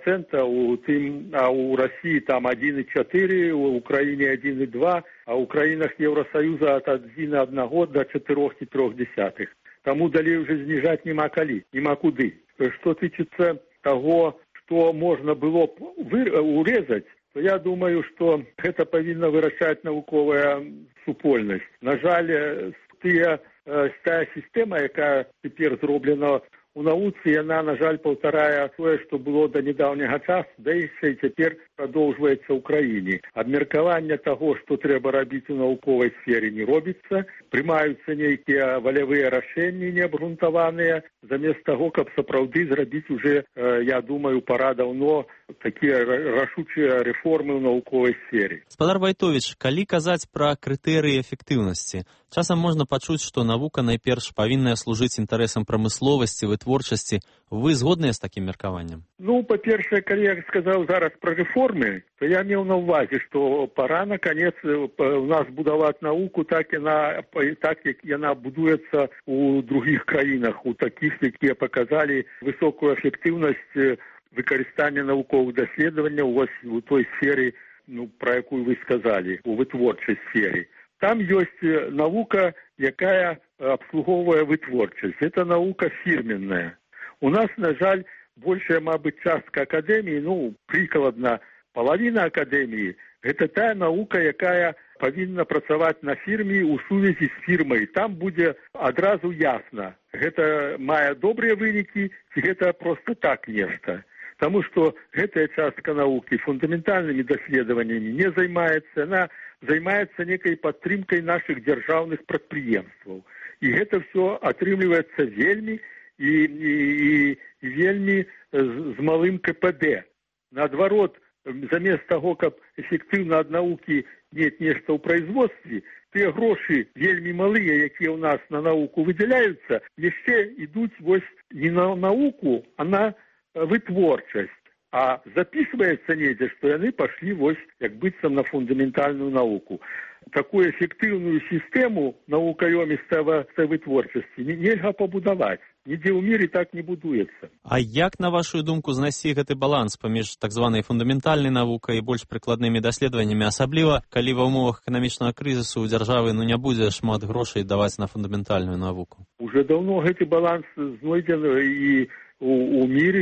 а у Расіі там 1,4, у Украіне 1,2, а ў краінах Еўрасаюза ад 1,1 до 4,3. Таму далей уже зніжаць няма калі, няма куды. Што тычыцца таго, што можна было б урезаць, то я думаю, што гэта павінна вырашаць навуковая супольнасць. На жаль, тая сістэма, якая цяпер зроблена у навуцы, яна, на жаль, паўтарае тое, што было да нядаўняга часу, да і цяпер прадоўжваецца ў краіне. Абмеркаванне таго, што трэба рабіць у навуковай сфере, не робіцца. Прымаюцца нейкія валявыя рашэнні неабгрунтаваныя, замест таго, каб сапраўды зрабіць уже, я думаю, пара даўно такія рашучыя рэформы ў навуковай сфере. Спадар Вайтовіч, калі казаць пра крытэрыі эфектыўнасці, часам можна пачуць, што навука найперш павінна служыць інтарэсам прамысловасці, вытворчасці. Вы згодныя з такім меркаваннем? Ну, па-першае, калі я сказаў зараз пра рэформы, то я меў на ўвазе, што пара, наконец, у нас будаваць навуку так, як яна будуецца у другіх краінах, у такіх, якія паказалі высокую эфектыўнасць выкарыстання навуковых даследаванняў у той сферы, пра якую вы сказалі, у вытворчай сферы. Там ёсць навука, якая абслугоўвае вытворчасць. Гэта навука фірменная. У нас, на жаль, большая, мабыць, частка акадэміі, прыкладна палавіна акадэміі, гэта тая навука, якая павінна працаваць на фірме ў сувязі з фірмай. Там будзе адразу ясна, гэта мае добрыя вынікі, ці гэта проста так нешта. Таму што гэтая частка навукі фундаментальнымі даследаваннямі не займаецца, яна займаецца некай падтрымкай нашых дзяржаўных прадпрыемстваў. І гэта ўсё атрымліваецца вельмі і вельмі з малым КПД. Наадварот, замест таго, каб эфектыўна ад навукі мець нешта ў производстве, тыя грошы вельмі малыя, якія ў нас на навуку выдзяляюцца, яшчэ ідуць вось не на навуку, а на вытворчасць. А записывается недзе, што яны пашлі вось як быццам на фундаментальную навуку. Такую эфектыўную сістэму навукаёмістай вытворчасці нельга пабудаваць. Нідзе ў міры так не будуецца. А як, на вашу думку, знайсці гэты баланс паміж так званай фундаментальнай навукай і больш прыкладнымі даследаваннямі, асабліва калі ва ўмовах эканамічнага крызісу ў дзяржавы не будзе шмат грошай даваць на фундаментальную навуку? Уже даўно гэты баланс знойдзены і у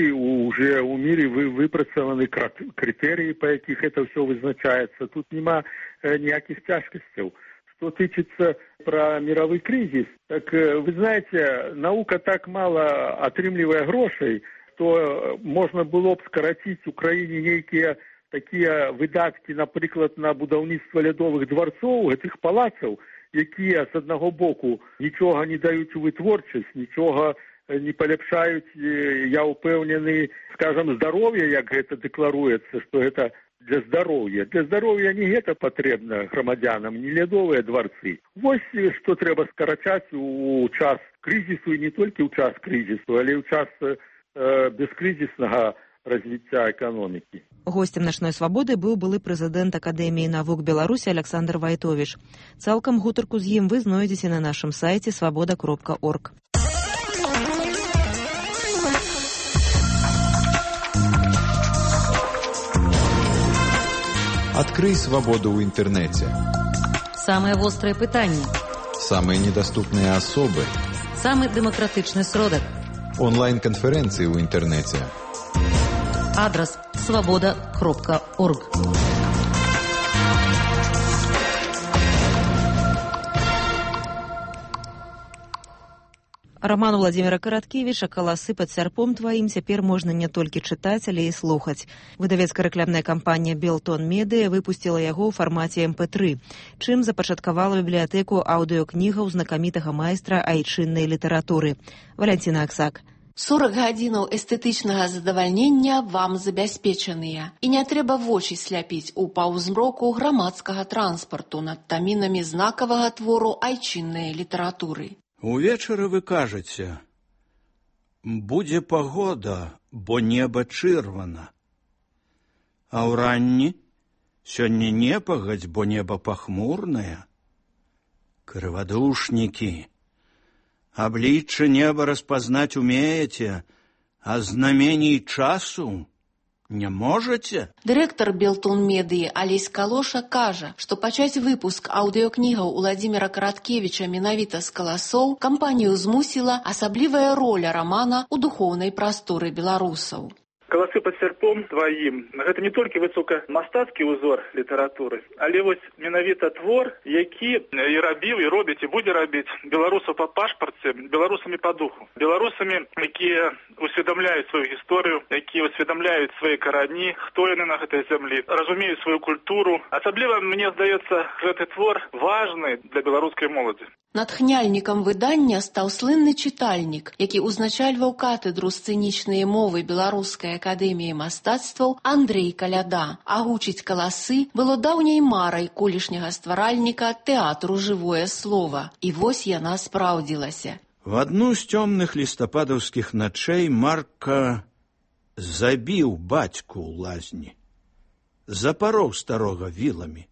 міры выпрацаваны крытэрыі, па якіх это ўсё вызначаецца. Тут няма ніякіх цяжкасцяў. Что тычыцца пра мировой кризис, так вы знаете, наука так мало атрымлівае грошай, что можно было б скараціць Украіне нейкія такія выдаткі, напрыклад, на будаўніцтва лядовых дворцоў, гэтых палацаў, якія з аднаго боку нічога не даюць у вытворчасць, нічога не паляпшаюць, я ўпэўнены, скажам, здароўе, як гэта дэкларуецца, што гэта для здароўя. Для здароўя не гэта патрэбна грамадзянам, не лядовыя дворцы. Вось што трэба скарачаць у час крызісу, і не толькі ў час крызісу, але ў час бескрызіснага развіцця эканомікі. Гостем «Начной свабоды» быў былы прэзідэнт Акадэміі навук Беларусі Александр Вайтовіч. Цалкам гутарку з ім вы знойдзеце на нашым сайце свабода.орг. Открой свободу в интернете. Самые острые пытания. Самые недоступные особы. Самый демократичный сродок. Онлайн-конференции в интернете. Адрес свобода.орг. Роман Владимира Караткевича «Каласы под сярпом твоим» цяпер можна не толькі чытаць, але і слухаць. Выдавецка-рэкламная кампанія «Белтон Медыя» выпусціла яго ў фармаце MP3, чым запачаткавала бібліятэку аўдыёкнігаў знакамітага майстра айчыннай літаратуры. Валянціна Аксак. 40 гадзінаў эстэтычнага задавальнення вам забяспечаныя. І не трэба вочы сляпіць у паўзмроку грамадскага транспарту над тамінамі знакавага твору айчыннай літаратуры. Увечары вы кажаце, будзе пагода, бо неба чырвана. А ўранні сёння не пагадзь, бо неба пахмурнае. Крывадушнікі, аблічча неба распазнаць умееце, а знамений часу не можаце? Дырэктар Белтон Медыі Алесь Калоша кажа, што пачаць выпуск аўдыёкнігаў Уладзіміра Караткевіча менавіта з каласоў кампанію змусіла асаблівая роля рамана ў духоўнай прасторы беларусаў. «Каласы под серпом твоим» – гэта не толькі высокамастацкі ўзор літаратуры, але вось менавіта твор, які і рабіў, і робіць, і будзе рабіць беларусаў па пашпарце, беларусамі па духу. Беларусамі, якія усведамляюць сваю гісторыю, якія усведамляюць свае карані, хто яны на гэтай зямлі, разумеюць сваю культуру. Асабліва, мне здаецца, гэты твор важны для беларускай моладзі. Натхняльнікам выдання стаў слынны чытальнік, які ўзначальваў катедру сцэнічнай мовы Беларускай акадэміі мастацтваў Андрэй Каляда. А гучыць каласы было даўняй марай колішняга стваральніка тэатру «Жывое слово». І вось яна спраўдзілася. В адну з цёмных лістападаўскіх начэй Марка забіў бацьку ў лазні, запароў старога віламі.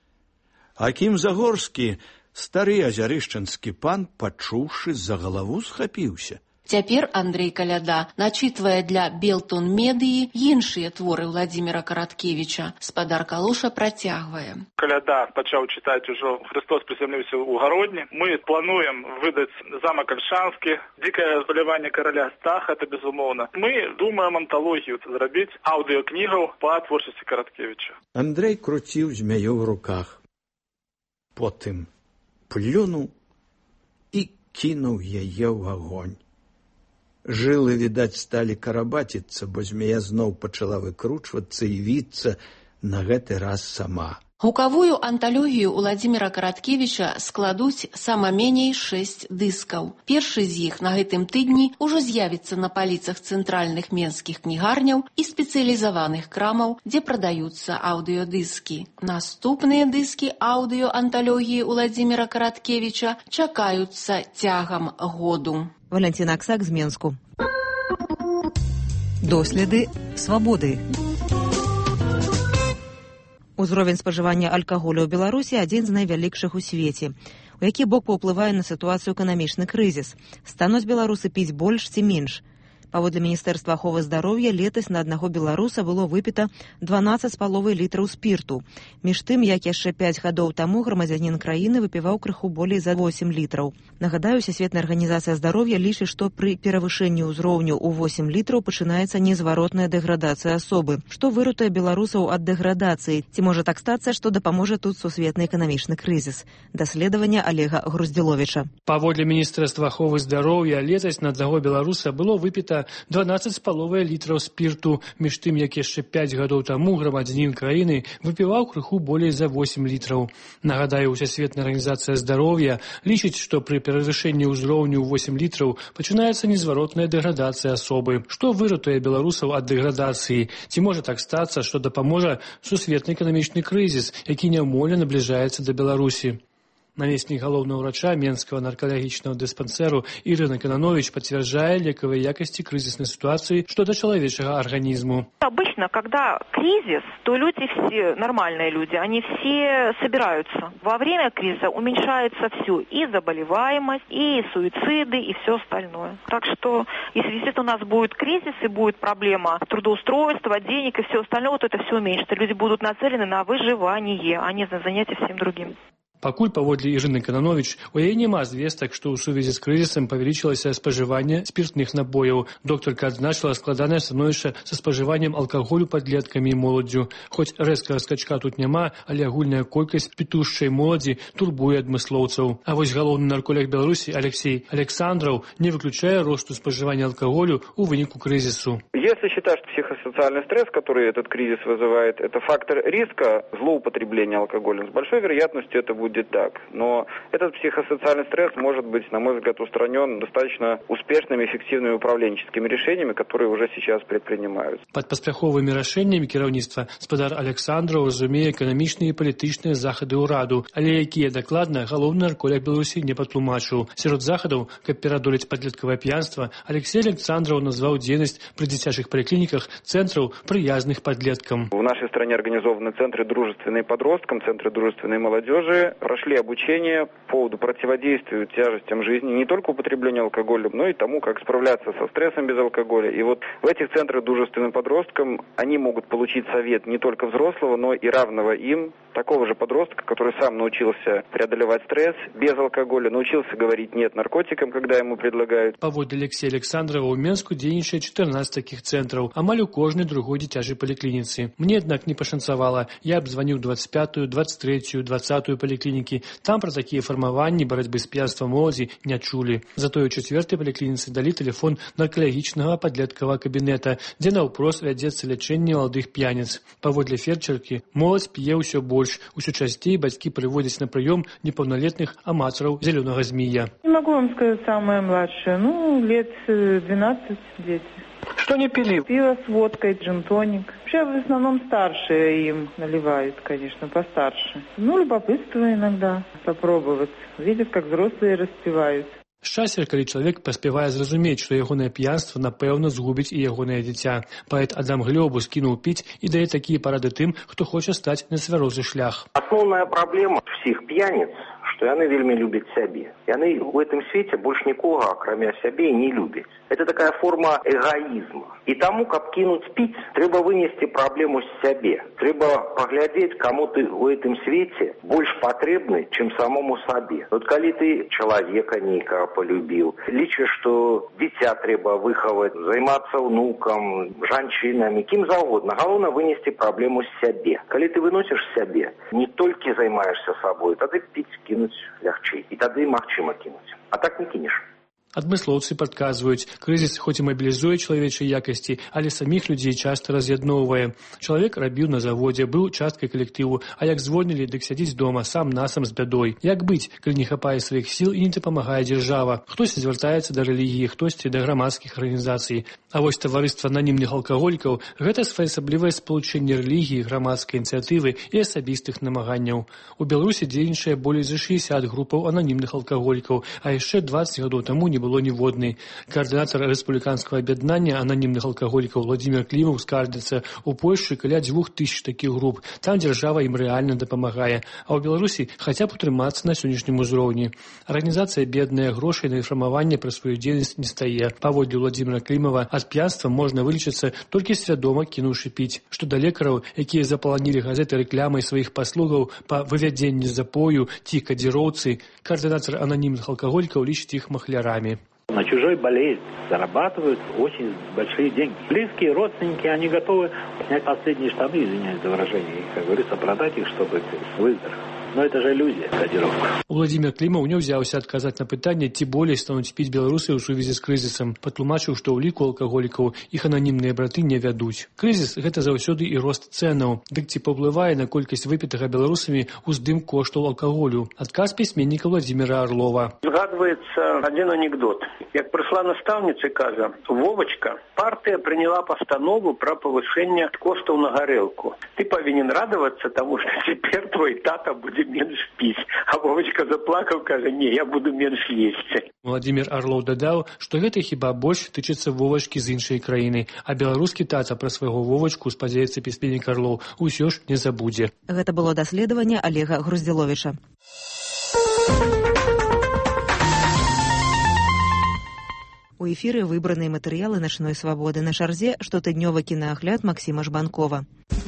Акім Загорскі, стары азярышчанскі пан, пачуўшы, за галаву схапіўся. Цяпер Андрэй Каляда начытвае для Белтон Медыі іншыя творы Владзіміра Караткевіча. Спадар Калоша працягвае. Каляда пачаў чытаць ужо «Христос прызямліўся ў гародні». Мы плануем выдаць «Замак Альшанскі», «Дзікае забаляванне караля Стаха», это безумоўна. Мы думаем анталогію зрабіць аўдыёкнігаў па творчасці Караткевіча. Андрэй круціў змяю ў руках. Потым плюнуў і кінуў яе ў агонь. Жылы, відаць, сталі карабаціцца, бо змея зноў пачала выкручвацца і віцца, на гэты раз сама. Гукавую анталогію Уладзіміра Караткевіча складуць сама меней 6 дыскаў. Першы з іх на гэтым тыдні ўжо з'явіцца на паліцах цэнтральных менскіх кнігарняў і спецыялізаваных крамаў, дзе прадаюцца аўдыёдыскі. Наступныя дыскі аўдыёанталогіі Уладзіміра Караткевіча чакаюцца цягам году. Валянціна Аксак з Менску. Доследы свабоды. Узровень спажывання алкаголю ў Беларусі адзін з найвялікшых у свеце. У які бок паўплывае на сітуацыю эканамічны крызіс? Стануць беларусы піць больш ці менш? Паводле Міністэрства аховы здароўя, летась на аднаго беларуса было выпіта 12,5 літраў спірту. Між тым, як яшчэ 5 гадоў таму грамадзянін краіны выпіваў крыху болей за 8 літраў. Нагадаю, Сусветная арганізацыя здароўя лічыць, што пры перавышэнні ўзроўню ў 8 літраў пачынаецца незваротная дэградацыя асобы, што выратуе беларусаў ад дэградацыі. Ці можа так стацца, што дапаможа тут сусветны эканамічны крызіс? Даследаванне Олега Груздзіловіча. Паводле Міністэрства аховы здароўя, летась на аднаго беларуса было выпіта чалавека 12,5 літраў спірту, між тым, як яшчэ 5 гадоў таму грамадзянін краіны выпіваў крыху болей за 8 літраў. Нагадаю, Усесветная арганізацыя здароўя лічыць, што пры перавышэнні ўзроўню 8 літраў пачынаецца незваротная дэградацыя асобы. Што выратуе беларусаў ад дэградацыі? Ці можа так стацца, што дапаможа сусветны эканамічны крызіс, які няўмольна набліжаецца да Беларусі? Наместник головного врача Менского наркологичного диспансеру Ирина Кононович подтверждает лековые якости кризисной ситуации что до человеческого организма. Обычно, когда кризис, то люди все, нормальные люди, они все собираются. Во время кризиса уменьшается все, и заболеваемость, и суициды, и все остальное. Так что, если действительно у нас будет кризис и будет проблема трудоустройства, денег и все остальное, то это все уменьшится. Люди будут нацелены на выживание, а не на занятия всем другим. Пакуль паводле Ірыны Кононович, у яе няма звестак, што ў сувязі з крызісам павялічылася спажыванне спіртных напояў. Доктарка адзначыла складанае становішча са спажываннем алкаголю падлеткамі і моладдзю. Хоць рэзкага скачка тут няма, але агульная колькасць пітушчай моладзі турбуе адмыслоўцаў. А вось галоўны нарколог Беларусі Алексей Александров не выключае росту спажывання алкаголю ў выніку крызісу. Если считать, что психосоциальный стресс, который этот кризис вызывает, это фактор риска злоупотребления алкоголем, с большой вероятностью это будет так. Но этот психосоциальный стресс может быть, на мой взгляд, устранен достаточно успешными, эффективными управленческими решениями, которые уже сейчас предпринимаются. Под паспяховымі рашэннямі кіраўніцтва спадар Александров разумее эканамічныя і палітычныя захады ўраду, але якія дакладна галоўны нарколог Беларусі не патлумачыў. Сярод захадаў, каб перадолець падлеткавае п'янства, Алексей Александров назваў дзейнасць пры дзіцячых поликлиниках центров, приязных подросткам. В нашей стране организованы центры дружественные подросткам, центры дружественной молодежи. Прошли обучение по поводу противодействия тяжестям жизни, не только употреблению алкоголя, но и тому, как справляться со стрессом без алкоголя. И вот в этих центрах дружественным подросткам они могут получить совет не только взрослого, но и равного им, такого же подростка, который сам научился преодолевать стресс без алкоголя, научился говорить «нет» наркотикам, когда ему предлагают. Паводле Алексея Александрова у Менску дзейнічае 14 таких центраў, амаль у кожнай другой дзіцячай паліклініцы. Мне, аднак, не пашанцавала. Я абзваніў 25-ю, 23-ю, 20-ю паліклінікі. Там пра такія фармаванні барацьбы з п'янствам моладзі не чулі. Затое ў 4-й паліклініцы далі тэлефон наркалагічнага падлеткавага кабінета, дзе наўпрост вядзецца лячэнне маладых п'яніц. Паводле фельчаркі, моладзь п'е ўсё больш. Усё часцей бацькі прыводзяць на прыём непаўналетных аматараў зялёнага змея. Не могу вам сказать самое младшее. Лет 12 дети. Что не пили? Пиво с водкой, джин-тоник. Вообще, в основном старшие им наливают, конечно, постарше. Любопытство иногда попробовать. Видят, как взрослые распивают. Шчасце, калі чалавек паспявае зразумець, што ягонае п'янства, напэўна, згубіць і ягонае дзіця. Паэт Адам Глёбус кінуў піць і дае такія парады тым, хто хоча стаць на цвярозы шлях. Асноўная праблема всіх п'яніц, што яны вельмі любяць сябе. Яны ў гэтым свеце больш нікога, акрамя сябе, не любяць. Это такая форма эгоизма. И тому, каб кинуть пить, трэба вынести проблему с себе. Трэба поглядеть, кому ты в этом свете больше потребны, чем самому себе. Вот коли ты человека некого полюбил, лічишь, что дитя трэба выховать, заниматься внуком, женщинами, кем завгодно. Главное вынести проблему с себе. Коли ты выносишь себе, не только займаешься собой, тогда пить кинуть легче. И тогда магчыма кинуть. А так не кинешь. Адмыслоўцы падказваюць, крызіс хоць і мабілізуе чалавечыя якасці, але саміх людзей часта раз'ядноўвае. Чалавек рабіў на заводзе, быў часткай калектыву, а як звольнілі, дык сядзіць дома сам-насам з бядой. Як быць, калі не хапае сваіх сіл і не дапамагае дзяржава? Хтосьці звяртаецца да рэлігіі, хтосьці да грамадскіх арганізацый. А вось таварыства ананімных алкаголікаў – гэта своеасаблівае спалучэнне рэлігіі, грамадскай ініцыятывы і асабістых намаганняў. У Беларусі дзейнічае болей за 60 групаў ананімных алкаголікаў, а яшчэ 20 гадоў таму не было ніводнай. Координатор рэспубліканскага аб'яднання ананімных алкаголікаў Владимир Климов скардзіцца, у Польшчы каля 2000 такіх груп. Там дзяржава ім рэальна дапамагае. А ў Беларусі хаця б утрымацца на сённяшнім узроўні. Арганізацыя бедная грошай на інфармаванне пра сваю дзейнасць не стае. Паводле Владимира Климова, ад п'янства можна вылечыцца толькі свядома кінуўшы піць. Што да лекараў, якія запаланілі газеты рэкламай сваіх паслугаў па вывядзенні з запою ці кадзіроўцы, координатор ананімных алкаголікаў лічыць іх махлярамі. На чужой болезни зарабатывают очень большие деньги. Близкие, родственники, они готовы снять последние штаны, извиняюсь за выражение, и, как говорится, продать их, чтобы выздороветь. Но это же иллюзия, кодировка. Владимир Клімаў не ўзяўся адказаць на пытанне, ці болей стануць піць беларусы ў сувязі з крызісам. Патлумачыў, што ў ліку алкаголікаў іх ананімныя браты не вядуць. Крызіс – гэта заўсёды і рост цэнаў. Дык ці паўплывае на колькасць выпітага беларусамі ўздым коштаў алкаголю? Адказ пісьменніка Владимира Орлова. Згадваецца один анекдот. Як пришла настаўніца і кажа: «Вовочка, партия приняла постанову про повышение коштов на горелку. Ты повинен радоваться тому, что теперь твой тата будет меньше пить». А Вовочка заплакал, кажа: «Не, я буду меньше есть». Владимир Орлов дадаў, што гэта хіба больш тычыцца Вовачкі з іншай краіны, а беларускі тата пра свайго Вовачку, спадзяецца пісьменнік Орлов, усё ж не забудзе. Гэта было даследаванне Олега Груздзіловіча. У эфіры выбраныя матэрыялы начной свабоды. На чарзе штотыднёвы кінаагляд Максіма Жбанкова.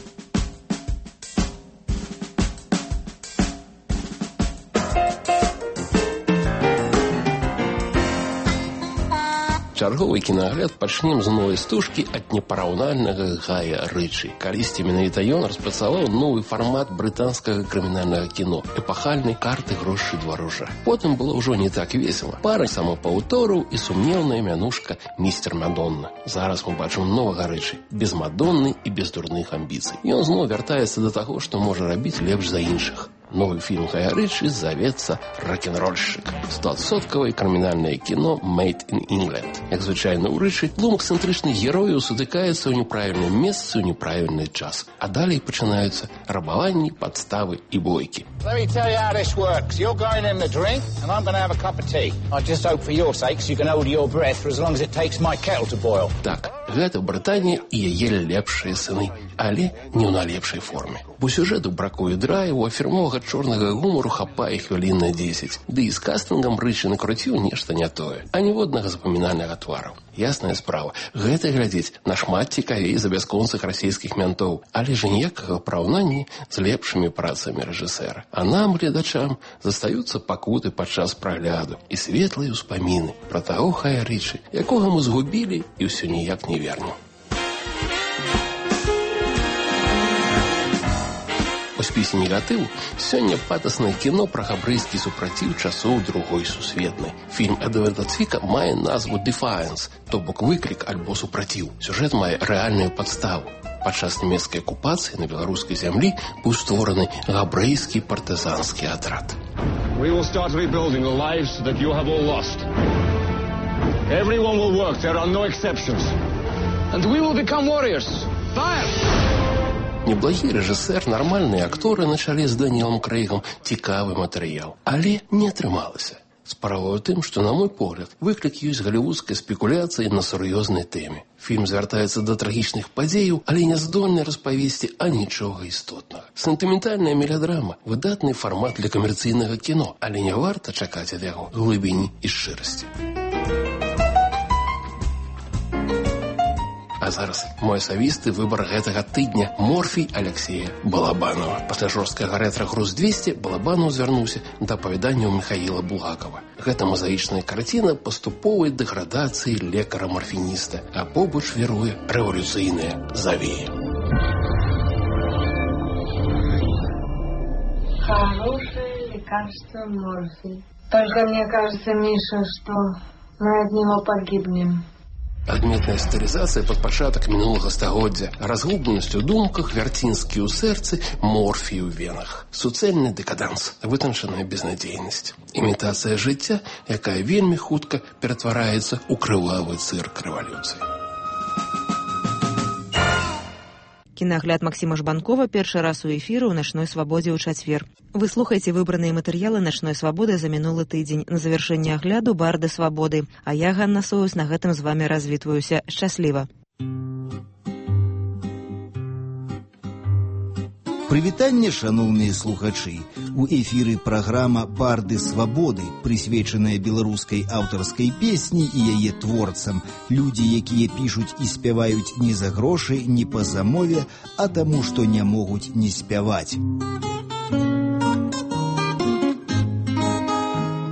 Чарговы кінагляд пачнем з новай стужкі ад непараўнальнага Гая Рычы. Калісьці менавіта ён распрацаваў новы фармат брытанскага крымінальнага кіно – эпахальнай карты грошы дварожа. Потым было ўжо не так весела. Пара самапаўтораў і сумнеўная мянушка «Містер Мадонна». Зараз мы бачым новага Рычы, без Мадонны і без дурных амбіцый. Ён зноў вяртаецца да таго, што можа рабіць лепш за іншых. Новый фильм Гая Ричи завецца «Рок-н-рольщик». 100% крымінальнае кіно «Made in England». Як звычайна ў Рычы, тлум эксцэнтрычных герояў сутыкаецца ў неправільным месцы ў неправільны час. А далей пачынаюцца рабаванні, падставы і бойкі. Let me tell you how this works. You're going in to drink, and I'm going to have a cup of tea. I just hope for your sakes you can hold your breath for as long as it takes my kettle to boil. Так, гэта Брытанія і яе лепшыя сыны, але не ў найлепшай форме. Бо сюжэту бракуе драйву, а фірмовага чорнага гумору хапае хвілін на 10. Ды і з кастынгам Рычы накруціў нешта не тое, а ніводнага запамінальнага твару. Ясная справа, гэта глядзець нашмат цікавей за бясконцых расійскіх мянтоў, але ж ніякага параўнання з лепшымі працамі рэжысэра. А нам, гледачам, застаюцца пакуты падчас прагляду і светлыя ўспаміны пра таго Гая Ричы, якога мы згубілі і ўсё ніяк не вернем. У спісе негатыву сёння патаснае кіно пра габрэйскі супраціў часоў Другой сусветнай. Фільм Эдварда Цвіка мае назву «Defiance», то бок выклік альбо супраціў. Сюжэт мае рэальную падставу. Падчас нямецкай акупацыі на беларускай зямлі быў створаны габрэйскі партызанскі атрад. We will start rebuilding the lives that you have all lost. Everyone will work, there are no exceptions. And we will become warriors. Fire! Неблагі рэжысэр, нармальныя акторы на чале з Даніэлам Крэйгам, цікавы матэрыял. Але не атрымалася. Справа ў тым, што, на мой погляд, выклік ёсць галівудскай спекуляцыі на сур'ёзнай тэме. Фільм звяртаецца да трагічных падзеяў, але не здольны распавесці анічога істотнага. Сентыментальная мелядрама – выдатны фармат для камерцыйнага кіно, але не варта чакаць ад яго глыбіні і шчырасці. А зараз мой асабісты выбар гэтага тыдня – «Морфій» Алексея Балабанова. Пасля жорсткага рэтра «Груз-200» Балабанов звярнуўся да апавяданняў Михаіла Булгакова. Гэта мазаічная карціна паступовай дэградацыі лекара-марфініста, а побач віруе рэвалюцыйная завея. Хорошее лекарство морфий. Только мне кажется, Миша, что мы от него погибнем. Адметная стылізацыя пад пачатак мінулага стагоддзя, разгубленасць у думках, вярцінскі ў сэрцы, морфій у венах. Суцэльны дэкаданс, вытанчаная безнадзейнасць. Імітацыя жыцця, якая вельмі хутка ператвараецца ў крывавы цырк рэвалюцыі. Кінагляд Максіма Жбанкова першы раз у эфіры ў начной свабодзе ў чацвер. Вы слухаеце выбраныя матэрыялы начной свабоды за мінулы тыдзень. На завяршэнне агляду барды свабоды. А я, Ганна Союз, на гэтым з вамі развітваюся. Шчасліва. Прывітанне, шаноўныя слухачы. У эфіры праграма «Барды свабоды», прысвечаная беларускай аўтарскай песні і яе творцам. Людзі, якія пішуць і спяваюць не за грошы, не па замове, а таму, што не могуць не спяваць.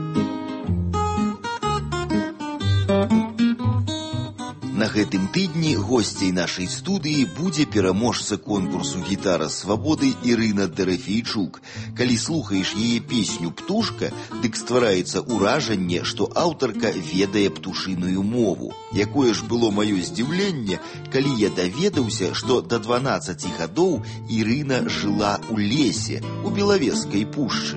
На гэтым тыдні Сёння госцей нашай студыі будзе пераможца конкурсу «Гітара свабоды» Ірына Дарафейчук. Калі слухаеш яе песню «Птушка», дык ствараецца ўражанне, што аўтарка ведае птушыную мову. Якое ж было маё здзіўленне, калі я даведаўся, што да 12 гадоў Ірына жыла ў лесе, у Белавежскай пушчы.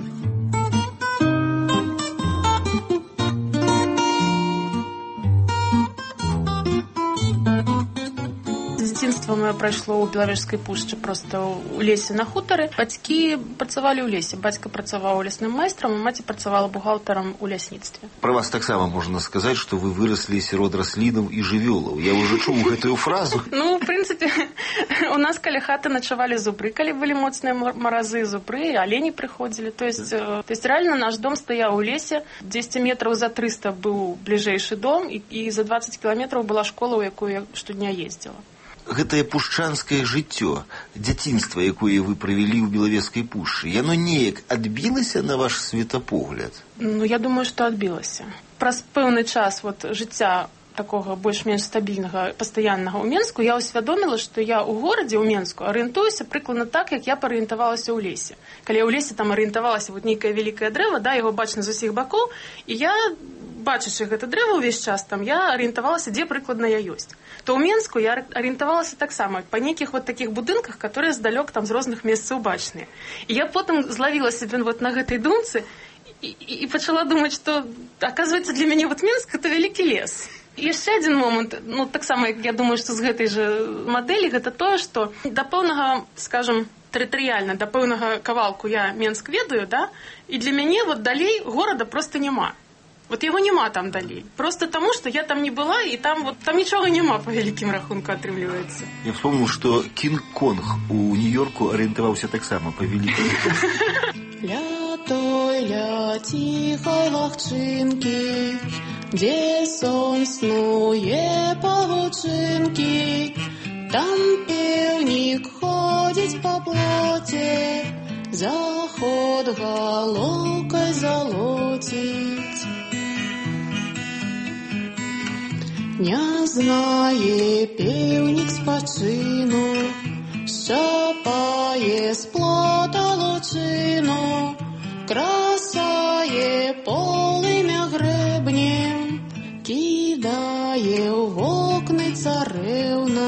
Дзяцінства моё прайшло ў Белавежскай пушчы, проста ў лесе на хутары. Бацькі працавалі ў лесе. Бацька працаваў лясным майстрам, а маці працавала бухгалтарам у лясніцтве. Пра вас таксама можна сказаць, што вы выраслі сярод раслінаў і жывёлаў. Я ўжо чуў гэтую фразу. Ну, в прынцыпе, у нас каля хаты начавалі зубры, калі былі моцныя маразы, зубры, алені прыходзілі. То есть реально наш дом стаяў у лесе. 200 метраў за 300 быў бліжэйшы дом, і за 20 кіламетраў была школа, у якую я штодня ездзіла. Гэтае пушчанскае жыццё, дзяцінства, якое вы правялі ў Белавежскай пушчы, яно неяк адбілася на ваш светапогляд? Ну, я думаю, што адбілася. Праз пэўны час жыцця такога больш-менш стабільнага, пастаяннага ў Менску, я ўсвядоміла, што я ў горадзе, ў Менску, арыентуюся прыкладна так, як я парыентавалася ў лесе. Калі я ў лесе там арыентавалася, нейкае вялікае дрэва, яго бачна з усіх бакоў, і я, бачачы гэта дрэва ўвесь час, там я арыентавалася, дзе прыкладна я ёсць. То ў Менску я арыентавалася таксама па нейкіх такіх будынках, которые здалёк там з розных месцаў бачныя. І я потым злавіла сябе на гэтай думцы і пачала думаць, што, аказваецца, для мяне Менск — это вялікі лес. І яшчэ адзін момант, таксама, я думаю, што з гэтай жа мадэлі, гэта тое, што да пэўнага, скажам, тэрытарыяльна, да пэўнага кавалку я Менск ведаю, і для мяне далей горада проста няма. Яго няма там далей. Просто таму, што я там не была, і там нічога няма па вялікім рахунку атрымліваецца. Я вспомнил, што Кінг-Конг у Нью-Йорку арыентаваўся таксама па вялікім. Ля той, ля ціхай лагчынкі, дзе сон снуе павучынкі, там пеўнік ходзіць па плоце, заход галоўкай залоціць. Не знае пеўнік спачыну, шчапае з плота лучыну, красае полымя грэбнем, кідае ў вокны царэўна.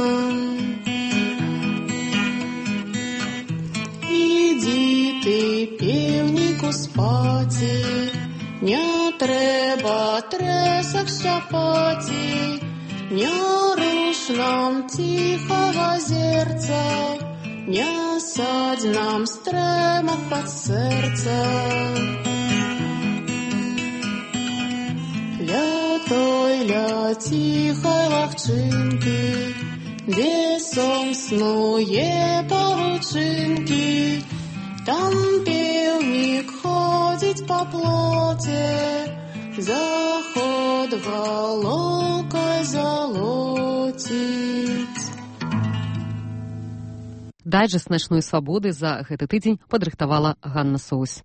Ідзі ты, пеўніку, спаці, не трэба трэсак шчапаці, не руш нам ціхага зерца, не садзь нам стрэмак пад сэрца. Ля той, ля ціхай лагчынкі, дзе сон снуе павучынкі, там пеўнік ходзіць па плоце, заход галоўкай залоціць. Дайджэст начной свабоды за гэты тыдзень падрыхтавала Ганна Соусь.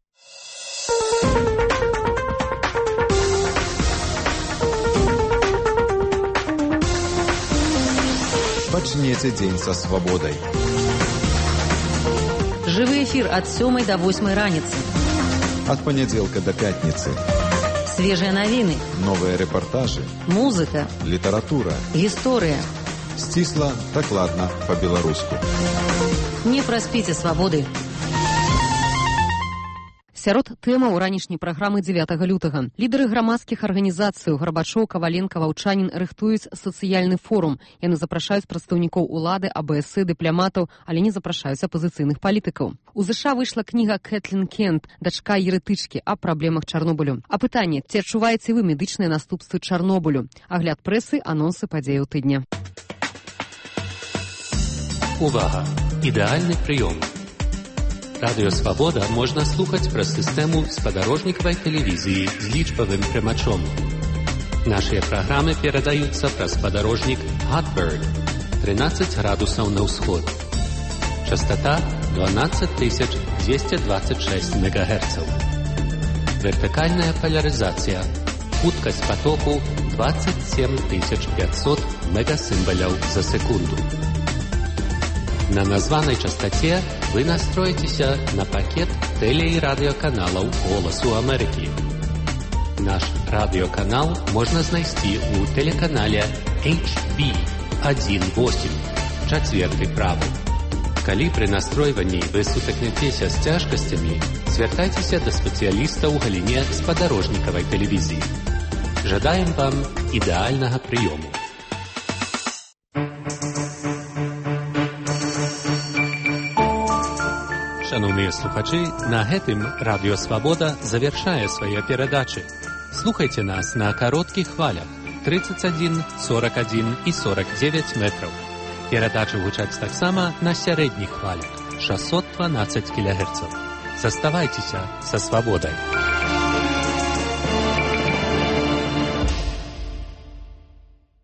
Пачнеце дзень са свабодай. Жывы эфір ад 7 до 8 раніцы. Ад панядзелка да пятніцы. Свежыя навіны. Новыя рэпартажы. Музыка. Літаратура. Гісторыя. Сцісла, дакладна, па-беларуску. Не праспіце свабоды. Сярод тэмаў ранішняй праграмы 9 лютага. Лідары грамадскіх арганізацый Гарбачоў, Каваленка, Ваўчанін рыхтуюць сацыяльны форум. Яны запрашаюць прадстаўнікоў улады, АБС, дыпламатаў, але не запрашаюць апазіцыйных палітыкаў. У ЗША выйшла кніга Кэтлін Кент, дачка еретычкі, аб праблемах Чарнобылю. А пытанне, ці адчуваеце вы медычныя наступствы Чарнобылю? Агляд прэсы, анонсы падзеяў тыдня. Увага! Ідэальны прыём. Радыё «Свабода» можна слухаць праз сістэму спадарожнікавай тэлевізіі з лічбавым прымачом. Нашыя праграмы перадаюцца праз спадарожнік Hotbird 13 градусаў на ўсход. Частота 12226 МГц. Вертыкальная полярызацыя. Хуткасць патоку 27500 мегасімбаляў за секунду. На названай частаце вы настроіцеся на пакет тэле- і радыёканалаў «Голасу Амерыкі». Наш радыёканал можна знайсці ў тэлеканале HB18, чацверты правы. Калі пры настройванні вы сутыкнецеся з цяжкасцямі, звяртайцеся да спецыяліста ў галіне спадарожнікавай тэлевізіі. Жадаем вам ідэальнага прыёму. Шановныя слухачы, на гэтым Радыё Свабода завяршае свае перадачы. Слухайце нас на кароткіх хвалях 31, 41 і 49 метраў. Перадачы гучаць таксама на сярэдніх хвалях 612 кГц. Заставайцеся са свабодай.